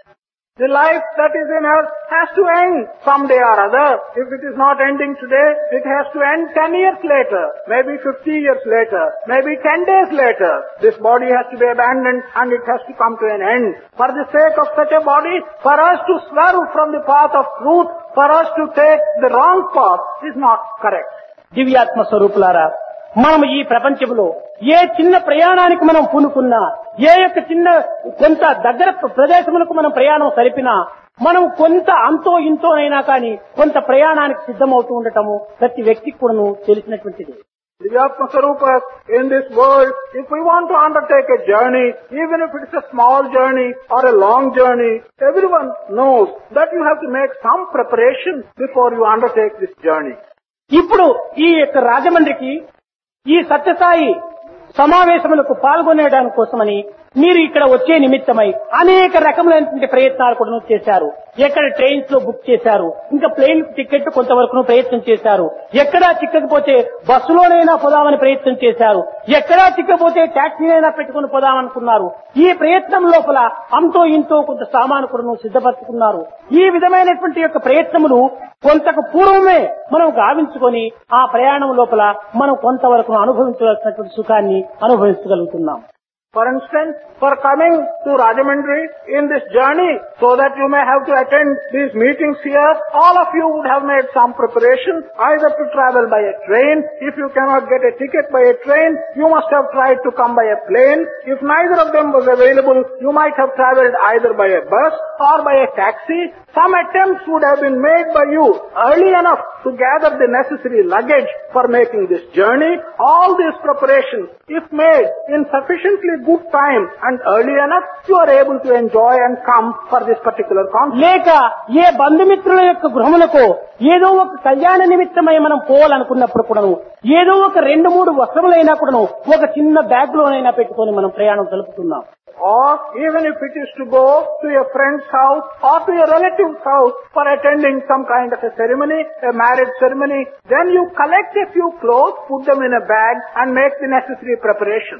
The life that is in earth has to end someday or other. If it is not ending today, it has to end ten years later, maybe fifty years later, maybe ten days later. This body has to be abandoned and it has to come to an end. For the sake of such a body, for us to swerve from the path of truth, for us to take the wrong path is not correct. దివ్యాత్మ స్వరూపులారా, మనం ఈ ప్రపంచంలో ఏ చిన్న ప్రయాణానికి మనం పూనుకున్నా, ఏ యొక్క చిన్న కొంత దగ్గర ప్రదేశములకు మనం ప్రయాణం సరిపినా, మనం కొంత అంతో ఇంతోనైనా కానీ కొంత ప్రయాణానికి సిద్ధమవుతూ ఉండటము ప్రతి వ్యక్తికి కూడాను తెలిసినటువంటిది. Divyatma Swarupas, in this world, if we want to undertake a journey, even if it is a small journey or a long journey, everyone knows that you have to make some preparation before you undertake this journey. ఇప్పుడు ఈ యొక్క రాజమండ్రికి ఈ సత్యసాయి సమావేశములకు పాల్గొనేదాని కోసమని మీరు ఇక్కడ వచ్చే నిమిత్తమై అనేక రకములైనటువంటి ప్రయత్నాలు కూడా చేశారు. ఎక్కడ ట్రైన్స్ లో బుక్ చేశారు, ఇంకా ప్లేన్ టికెట్ కొంతవరకు ప్రయత్నం చేశారు, ఎక్కడా చిక్కకపోతే బస్సులోనైనా పోదామని ప్రయత్నం చేశారు, ఎక్కడా చిక్కకపోతే టాక్సీనైనా పెట్టుకుని పోదామనుకున్నారు. ఈ ప్రయత్నం లోపల అంతో ఇంతో కొంత సామాను కూడా సిద్ధపరచుకున్నారు. ఈ విధమైనటువంటి యొక్క ప్రయత్నములు కొంతకు పూర్వమే మనం గావించుకొని ఆ ప్రయాణం లోపల మనం కొంతవరకు అనుభవించవలసినటువంటి సుఖాన్ని అనుభవించగలుగుతున్నాం. For instance, for coming to Rajamundry in this journey, so that you may have to attend these meetings here, all of you would have made some preparation, either to travel by a train. If you cannot get a ticket by a train, you must have tried to come by a plane. If neither of them was available, you might have traveled either by a bus or by a taxi. Some attempts would have been made by you early enough to gather the necessary luggage for making this journey. All these preparations, if made in sufficiently good time and early enough, you are able to enjoy and come for this particular conference. లేక ఏ బంధుమిత్రుల యొక్క గృహములకు ఏదో ఒక కళ్యాణ నిమిత్తమై మనం పోవాలనుకున్నప్పుడు కూడాను ఏదో ఒక రెండు మూడు వస్త్రములైనా కూడాను ఒక చిన్న బ్యాగ్ లోనైనా పెట్టుకొని మనం ప్రయాణం జరుపుతున్నాం. Or even if it is to go to a friend's house or to a relative's house for attending some kind of a ceremony, a marriage ceremony, then you collect a few clothes, put them in a bag and make the necessary preparation.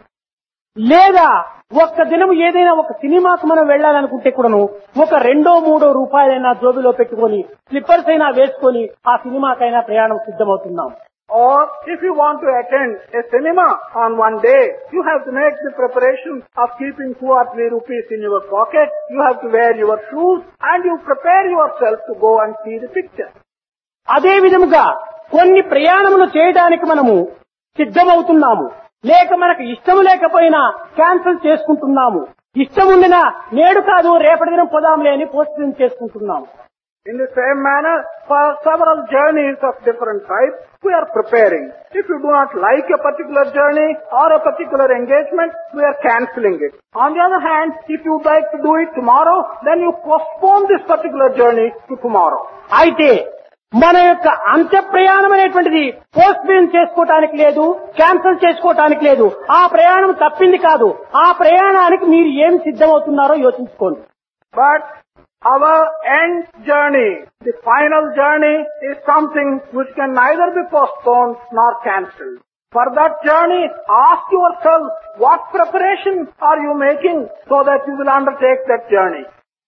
లేదా ఒక్క దినం ఏదైనా ఒక సినిమాకు మనం వెళ్లాలనుకుంటే కూడాను ఒక రెండో మూడో రూపాయలైనా జోబిలో పెట్టుకొని స్లిప్పర్స్ అయినా వేసుకొని ఆ సినిమాకైనా ప్రయాణం సిద్ధమవుతున్నాం. Or if you want to attend a cinema on one day, you have to make the preparation of keeping two or three rupees in your pocket. You have to wear your shoes and you prepare yourself to go and see the picture. అదే విధముగా కొన్ని ప్రయాణములు చేయడానికి మనము సిద్ధమవుతున్నాము. లేక మనకు ఇష్టము లేకపోయినా cancel చేసుకుంటున్నాము. ఇష్టం ఉండినా నేడు కాదు రేపటి దినం పోదాంలే అని పోస్ట్పోన్ చేసుకుంటున్నాము. In the same manner, for several journeys of different types, we are preparing. If you do not like a particular journey or a particular engagement, we are cancelling it. On the other hand, if you would like to do it tomorrow, then you postpone this particular journey to tomorrow. అయితే మన యొక్క అంత్య ప్రయాణం అనేటువంటిది postpone చేసుకోవటానికి లేదు, cancel చేసుకోవటానికి లేదు. ఆ ప్రయాణం తప్పింది కాదు. ఆ ప్రయాణానికి మీరు ఏం సిద్ధమవుతున్నారో యోచించుకోండి. But our end journey, the final journey, is something which can neither be postponed nor cancelled. For that journey, ask yourself, what preparation are you making so that you will undertake that journey?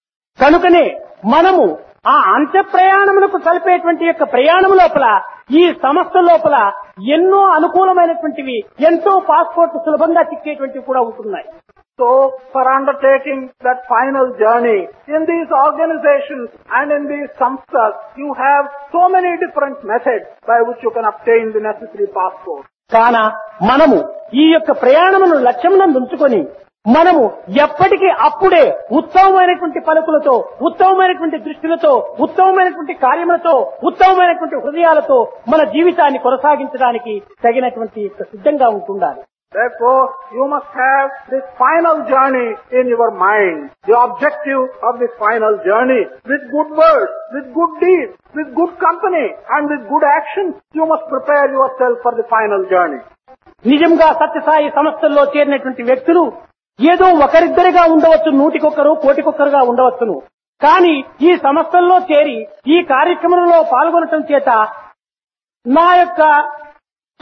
కనుకనే మనము ఆ అంత్య ప్రయాణములకు కలిపేటువంటి యొక్క ప్రయాణం లోపల ఈ సంస్థ లోపల ఎన్నో అనుకూలమైనటువంటివి, ఎంతో పాస్పోర్ట్ సులభంగా చిక్కేటువంటివి కూడా ఉంటున్నాయి. So, for undertaking that final journey, in these organizations and in these samsthas, you have so many different methods by which you can obtain the necessary passport. కాన మనము ఈ యొక్క ప్రయాణమును లక్ష్యమునందు ఉంచుకొని మనము ఎప్పటికీ అప్పుడే ఉత్తమమైనటువంటి పలుకులతో, ఉత్తమమైనటువంటి దృష్టిలతో, ఉత్తమమైనటువంటి కార్యములతో, ఉత్తమమైనటువంటి హృదయాలతో మన జీవితాన్ని కొనసాగించడానికి తగినటువంటి సిద్ధంగా ఉంటుండాలి. Therefore, you must have this final journey in your mind, the objective of this final journey, with good words, with good deeds, with good company, and with good action. You must prepare yourself for the final journey. నిజంగా సత్యసాయి సంస్థల్లో చేరినటువంటి వ్యక్తులు ఏదో ఒకరిద్దరిగా ఉండవచ్చు, నూటికొక్కరు కోటికొక్కరుగా ఉండవచ్చును. కానీ ఈ సంస్థల్లో చేరి ఈ కార్యక్రమంలో పాల్గొనటం చేత నా యొక్క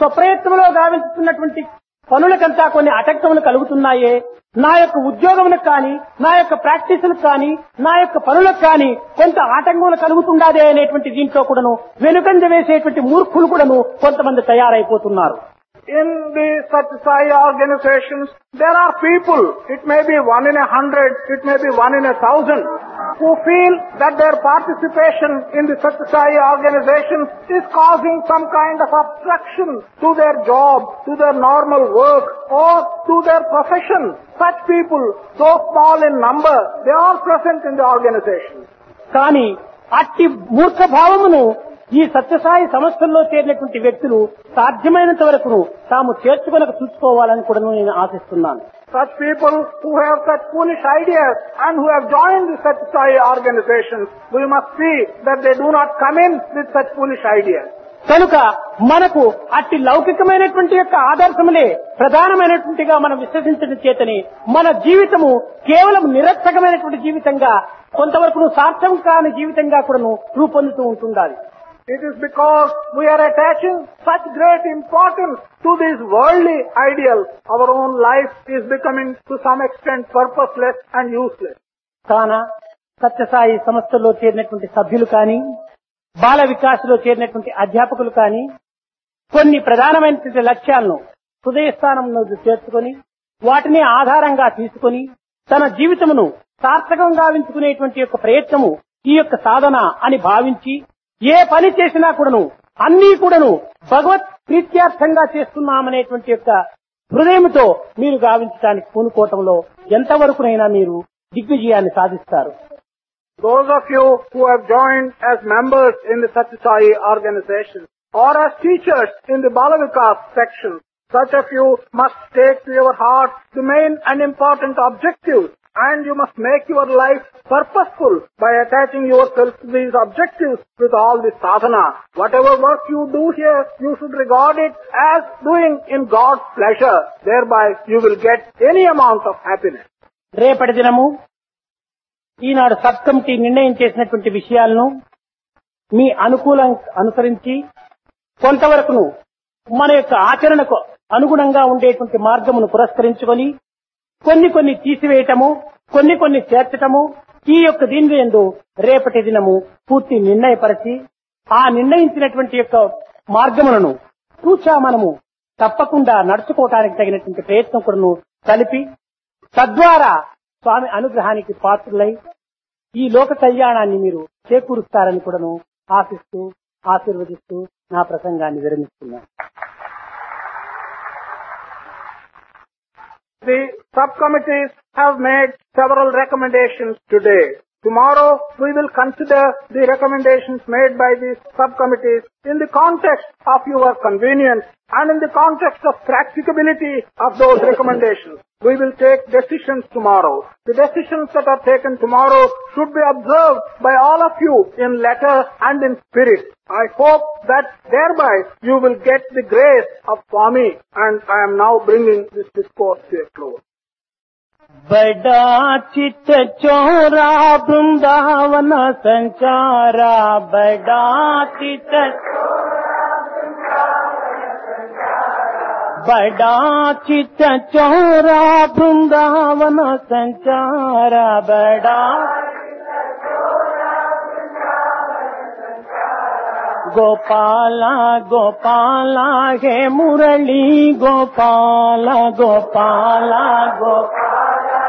స్వప్రయత్నంలో గావించుతున్నటువంటి పనులకంతా కొన్ని అటంకములు కలుగుతున్నాయే, నా యొక్క ఉద్యోగములకు కానీ, నా యొక్క ప్రాక్టీసులకు కానీ, నా యొక్క పనులకు కానీ కొంత ఆటంకములు కలుగుతుండాదే అనేటువంటి దీంట్లో కూడాను వెనుకంజ వేసేటువంటి మూర్ఖులు కూడాను కొంతమంది తయారైపోతున్నారు. In the Sathya Sai organizations, there are people, it may be one in a hundred, it may be one in a thousand, who feel that their participation in the Sathya Sai organization is causing some kind of obstruction to their job, to their normal work, or to their profession. Such people, though small in number, they are present in the organization. కానీ అట్టి మూర్ఖ భావమును ఈ సత్యసాయి సంస్థల్లో చేరినటువంటి వ్యక్తులు సాధ్యమైనంత వరకు తాము చేర్చుకొనక చూసుకోవాలని కూడా నేను ఆశిస్తున్నాను. Such people who have such foolish ideas and who have joined the Sathya Sai organizations, we must see that they do not come in with such foolish ideas. కనుక మనకు అట్టి లౌకికమైనటువంటి యొక్క ఆదర్శములే ప్రధానమైనటువంటిగా మనం విశ్వసించడం చేతని మన జీవితము కేవలం నిరర్థకమైనటువంటి జీవితంగా, కొంతవరకు సార్థం కాని జీవితంగా కూడా రూపొందుతూ ఉంటుండాలి. It is because we are attaching such great importance to these worldly ideals, our own life is becoming to some extent purposeless and useless. కాన సత్యసాయి సంస్థలో చేరినటువంటి సభ్యులు కానీ, బాల వికాసలో చేరినటువంటి అధ్యాపకులు కానీ కొన్ని ప్రధానమైనటువంటి లక్ష్యాలను హృదయస్థానంలో చేర్చుకొని వాటిని ఆధారంగా తీసుకొని తన జీవితమును సార్థకంగా గావించుకునేటువంటి యొక్క ప్రయత్నము ఈ యొక్క సాధన అని భావించి ఏ పని చేసినా కూడాను అన్నీ కూడాను భగవత్ ప్రీత్యార్థంగా చేస్తున్నామనేటువంటి యొక్క హృదయంతో మీరు గావించడానికి పూనుకోవటంలో ఎంతవరకునైనా మీరు దిగ్విజయాన్ని సాధిస్తారు. Those of you who have joined as members in the Sathya Sai organization or as teachers in the Bala Vikas section, such of you must take to your heart the main and important objectives, and you must make your life purposeful by attaching yourself to these objectives with all the sadhana. Whatever work you do here, you should regard it as doing in God's pleasure. Thereby you will get any amount of happiness. రేపటి దినము ఈనాడు sub committee నిర్ణయం చేసినటువంటి విషయాలను మీ అనుకూలం అనుసరించి కొంతవరకును మన యొక్క ఆచరణకు అనుగుణంగా ఉండేటువంటి మార్గమును పురస్కరించుకొని కొన్ని కొన్ని తీసివేయటము, కొన్ని కొన్ని చేర్చటము, ఈ యొక్క దీని యందు రేపటి దినము పూర్తి నిర్ణయపరిచి ఆ నిర్ణయించినటువంటి యొక్క మార్గములను తూచా మనము తప్పకుండా నడుచుకోవటానికి తగినటువంటి ప్రయత్నం కూడా కలిపి తద్వారా స్వామి అనుగ్రహానికి పాత్రులై ఈ లోక కళ్యాణాన్ని మీరు చేకూరుస్తారని కూడాను ఆశిస్తూ ఆశీర్వదిస్తూ నా ప్రసంగాన్ని విరమిస్తున్నాను. The subcommittees have made several recommendations today. Tomorrow we will consider the recommendations made by these subcommittees in the context of your convenience and in the context of practicability of those recommendations. We will take decisions tomorrow. The decisions that are taken tomorrow should be observed by all of you in letter and in spirit. I hope that thereby you will get the grace of Swami, and I am now bringing this discourse to a close. बड़ा चित चोरा वृंदावन संचारा, बड़ा चित बड़ा चित चोरा वृंदावन संचारा, बड़ा गोपाला गोपाला हे मुरली गोपाला गोपाला गोपाला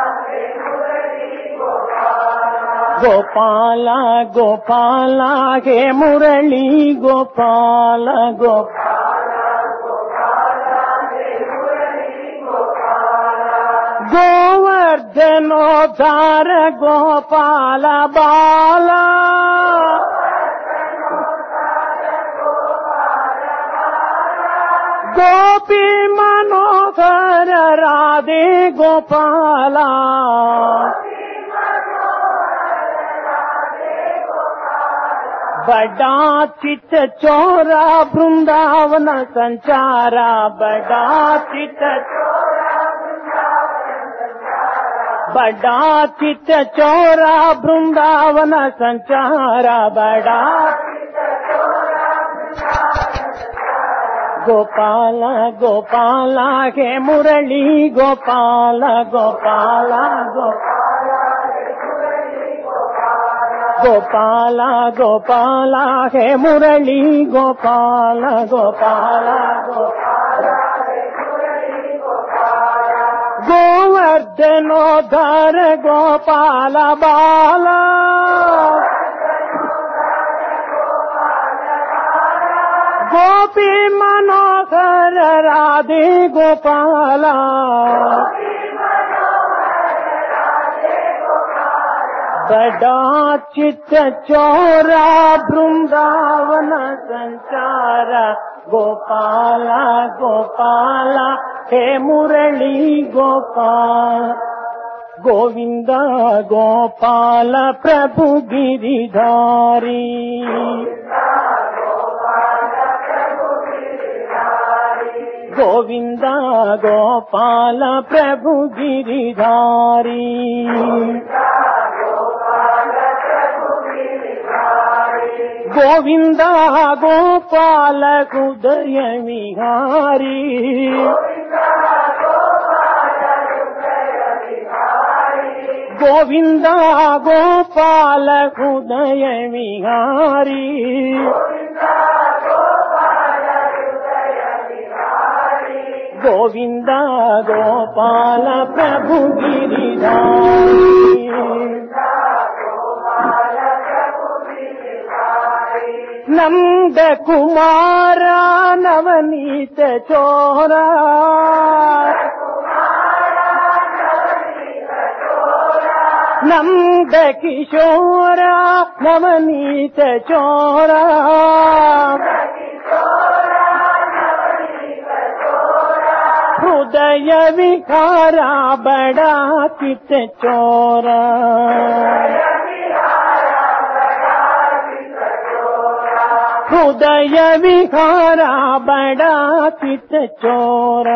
गोपाला गोपाला हे मुरली गोपाला गोपाला गोवर्धनोद्धार गोपाला बाला गोपी मनोहर राधे गोपाला बड़ा चित चोरा वृंदावन संचारा, बड़ा चित बड़ा चित चोरा वृंदावन संचारा, बड़ा గోపాల గోపాల హే మురళీ గోపాల గోపాల గోపాల గోపాల హే మురళీ గోపాల గోపాల గోవర్ధనోద్ధర గోపాల బాల గోపీ మనోహర రాధే గోపాల बड़ा चित्त चोरा बृंदावन संचारा गोपाला गोपाला हे मुरली गोपाल गोविंदा गोपाल प्रभु गिरिधारी गोविंदा गोपाल प्रभु गिरिधारी गोविंदा गोपाल हृदय विहारी गोविंदा गोपाल हृदय विहारी गोविंदा गोपाल प्रभु गिरिधारी नंद कुमारा नवनीत चोरा नंद किशोरा नवनीत चोरा हृदय विकारा बड़ा चित चोरा हृदय विकारा बड़ा चित चोरा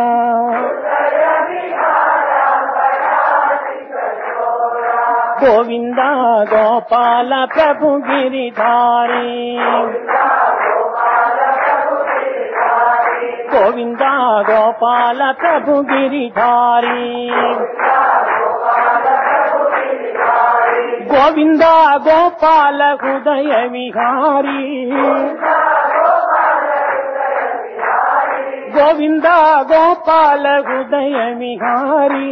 गोविंदा गोपाल प्रभु गिरिधारी गोविंदा गोपाल प्रभु गिरिधारी गोविंदा गोपाल हृदय विहारी गोविंदा गोपाल हृदय Vihari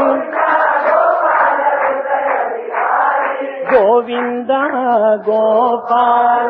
Govinda Gopal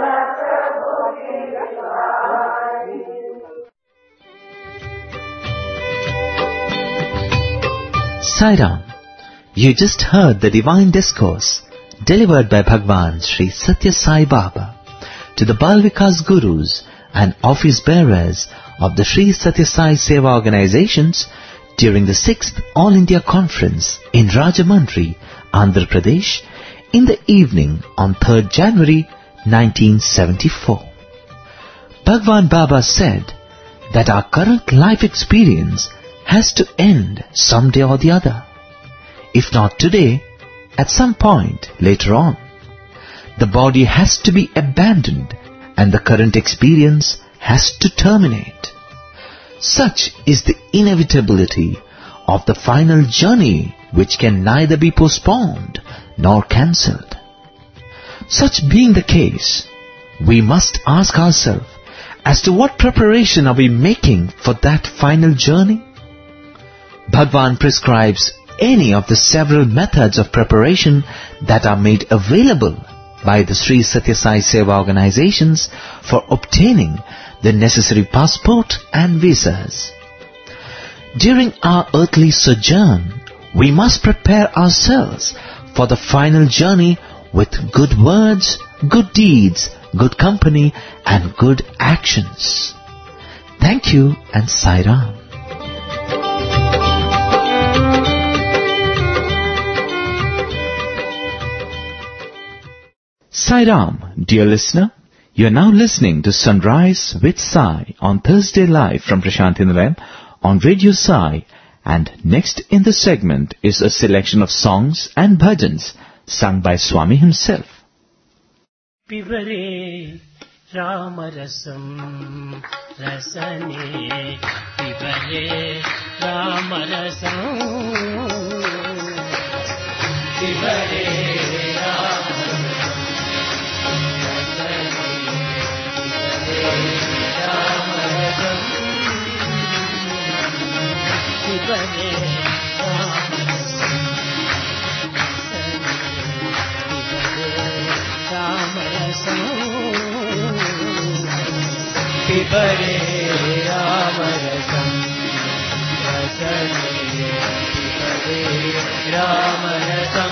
Sai Ram, you just heard the divine discourse delivered by Bhagwan Sri Satya Sai Baba to the Bal Vikas Gurus and office bearers of the Sri Satya Sai Seva organizations during the sixth All India Conference in Rajahmundry, Andhra Pradesh, in the evening on third January nineteen seventy-four. Bhagwan Baba said that our current life experience has to end someday or the other. If not today, at some point later on. The body has to be abandoned and the current experience has to terminate. Such is the inevitability of the final journey, which can neither be postponed nor cancelled. Such being the case, we must ask ourselves as to what preparation are we making for that final journey? Bhagwan prescribes any of the several methods of preparation that are made available by the Sri Satya Sai Seva organizations for obtaining the necessary passport and visas. During our earthly sojourn, we must prepare ourselves for the final journey with good words, good deeds, good company and good actions. Thank you and Sai Ram. Sai Ram, dear listener, you are now listening to Sunrise with Sai on Thursday live from Prashanthi Nilayam on Radio Sai, and next in the segment is a selection of songs and bhajans sung by Swami himself. Pivare రామరసం రసనే పిబరే రామరసం పిబరే రామరసం పిబరే రామరసం పిబరే రామరసం రసనే పిబరే రామరసం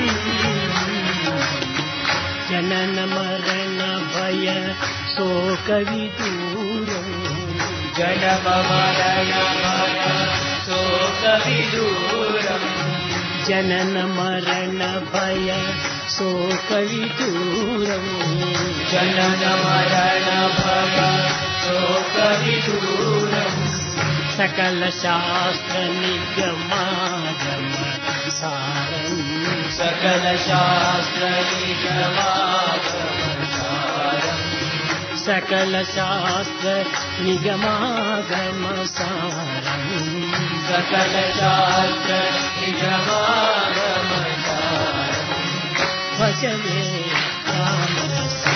జనన మరణ భయ శోక విదూరం జనమ మరణ భయ శోక విదూరం జనన మరణ భయ శోక విదూరం జనన మరణ భయ శోక విదూరం సకల శాస్త్ర నిగమాగమ సారం సకల శాస్త్ర నిగమాగమ సారం సకల శాస్త్ర నిగమాగమ సారం సకల శాస్త్ర నిగమాగమ సారం భజనే రామరసం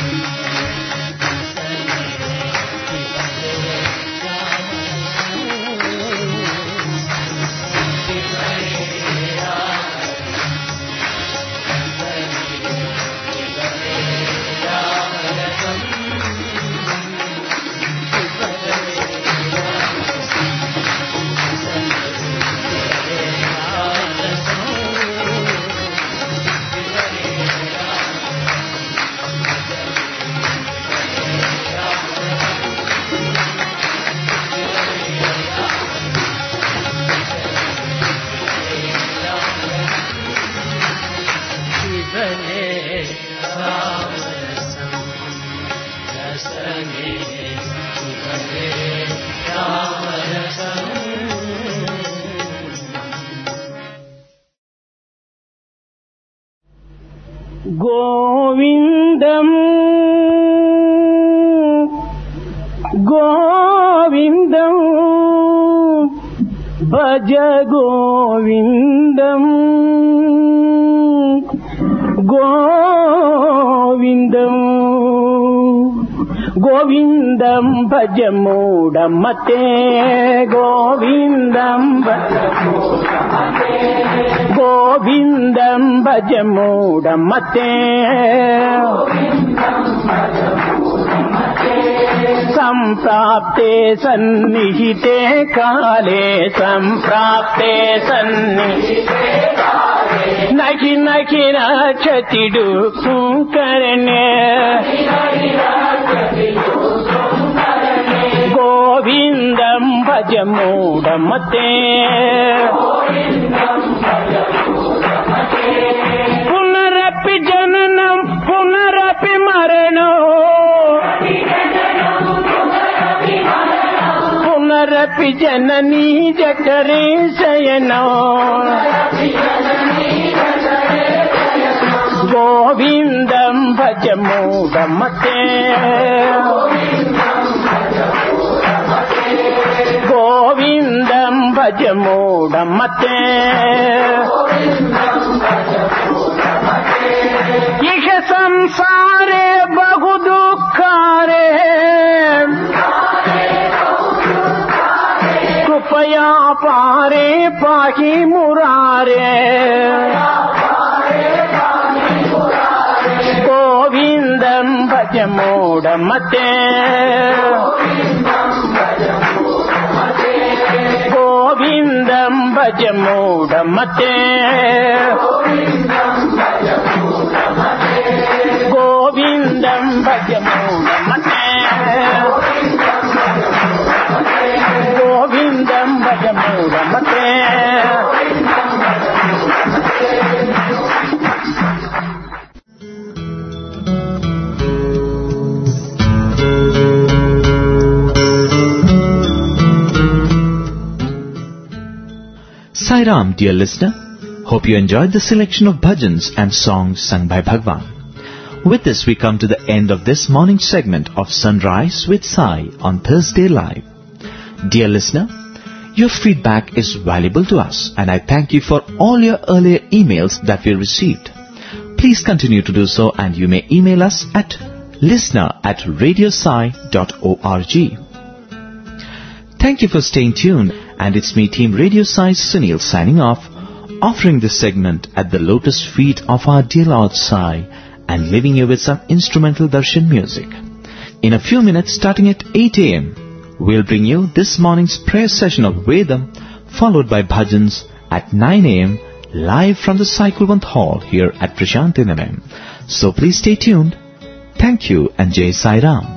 గోవిందం గోవిందం భజ గోవిందం గోవిందం గోవిందం భజ మూఢమతే గోవిందం భజ గోవిందం భజ మూఢమతే సంప్రాప్తే సన్నిహితే కాలే సంప్రాప్తే సన్నిహితే నకి నకి రక్షతిడు కరణే గోవిందం భజ మూఢమతే పునరపి జననం పునరపి మరణం పునరపి జననీ జఠరే శయనం గోవిందం భజ మూఢమతే గోవిందం భజ మూఢమతే ఇహ సంసారే బహు దుఃఖారే కృపయా పారే పాహి మురారే గోవిందం భజ మూఢమతే గోవిందం భజ మూఢమతే గోవిందం భజ మూఢమతే గోవిందం భజ మూఢమతే Sai Ram, dear listener. Hope you enjoyed the selection of bhajans and songs sung by Bhagwan. With this, we come to the end of this morning segment of Sunrise with Sai on Thursday Live. Dear listener, your feedback is valuable to us, and I thank you for all your earlier emails that we received. Please continue to do so, and you may email us at listener at radiosai dot org. Thank you for staying tuned, and it's me, Team Radio Sai Sunil, signing off, offering this segment at the lotus feet of our dear Lord Sai, and leaving you with some instrumental darshan music. In a few minutes, starting at eight a.m., we'll bring you this morning's prayer session of Vedam, followed by bhajans at nine a.m., live from the Sai Kulwant Hall here at Prashanti Nilayam. So please stay tuned. Thank you and Jai Sai Ram.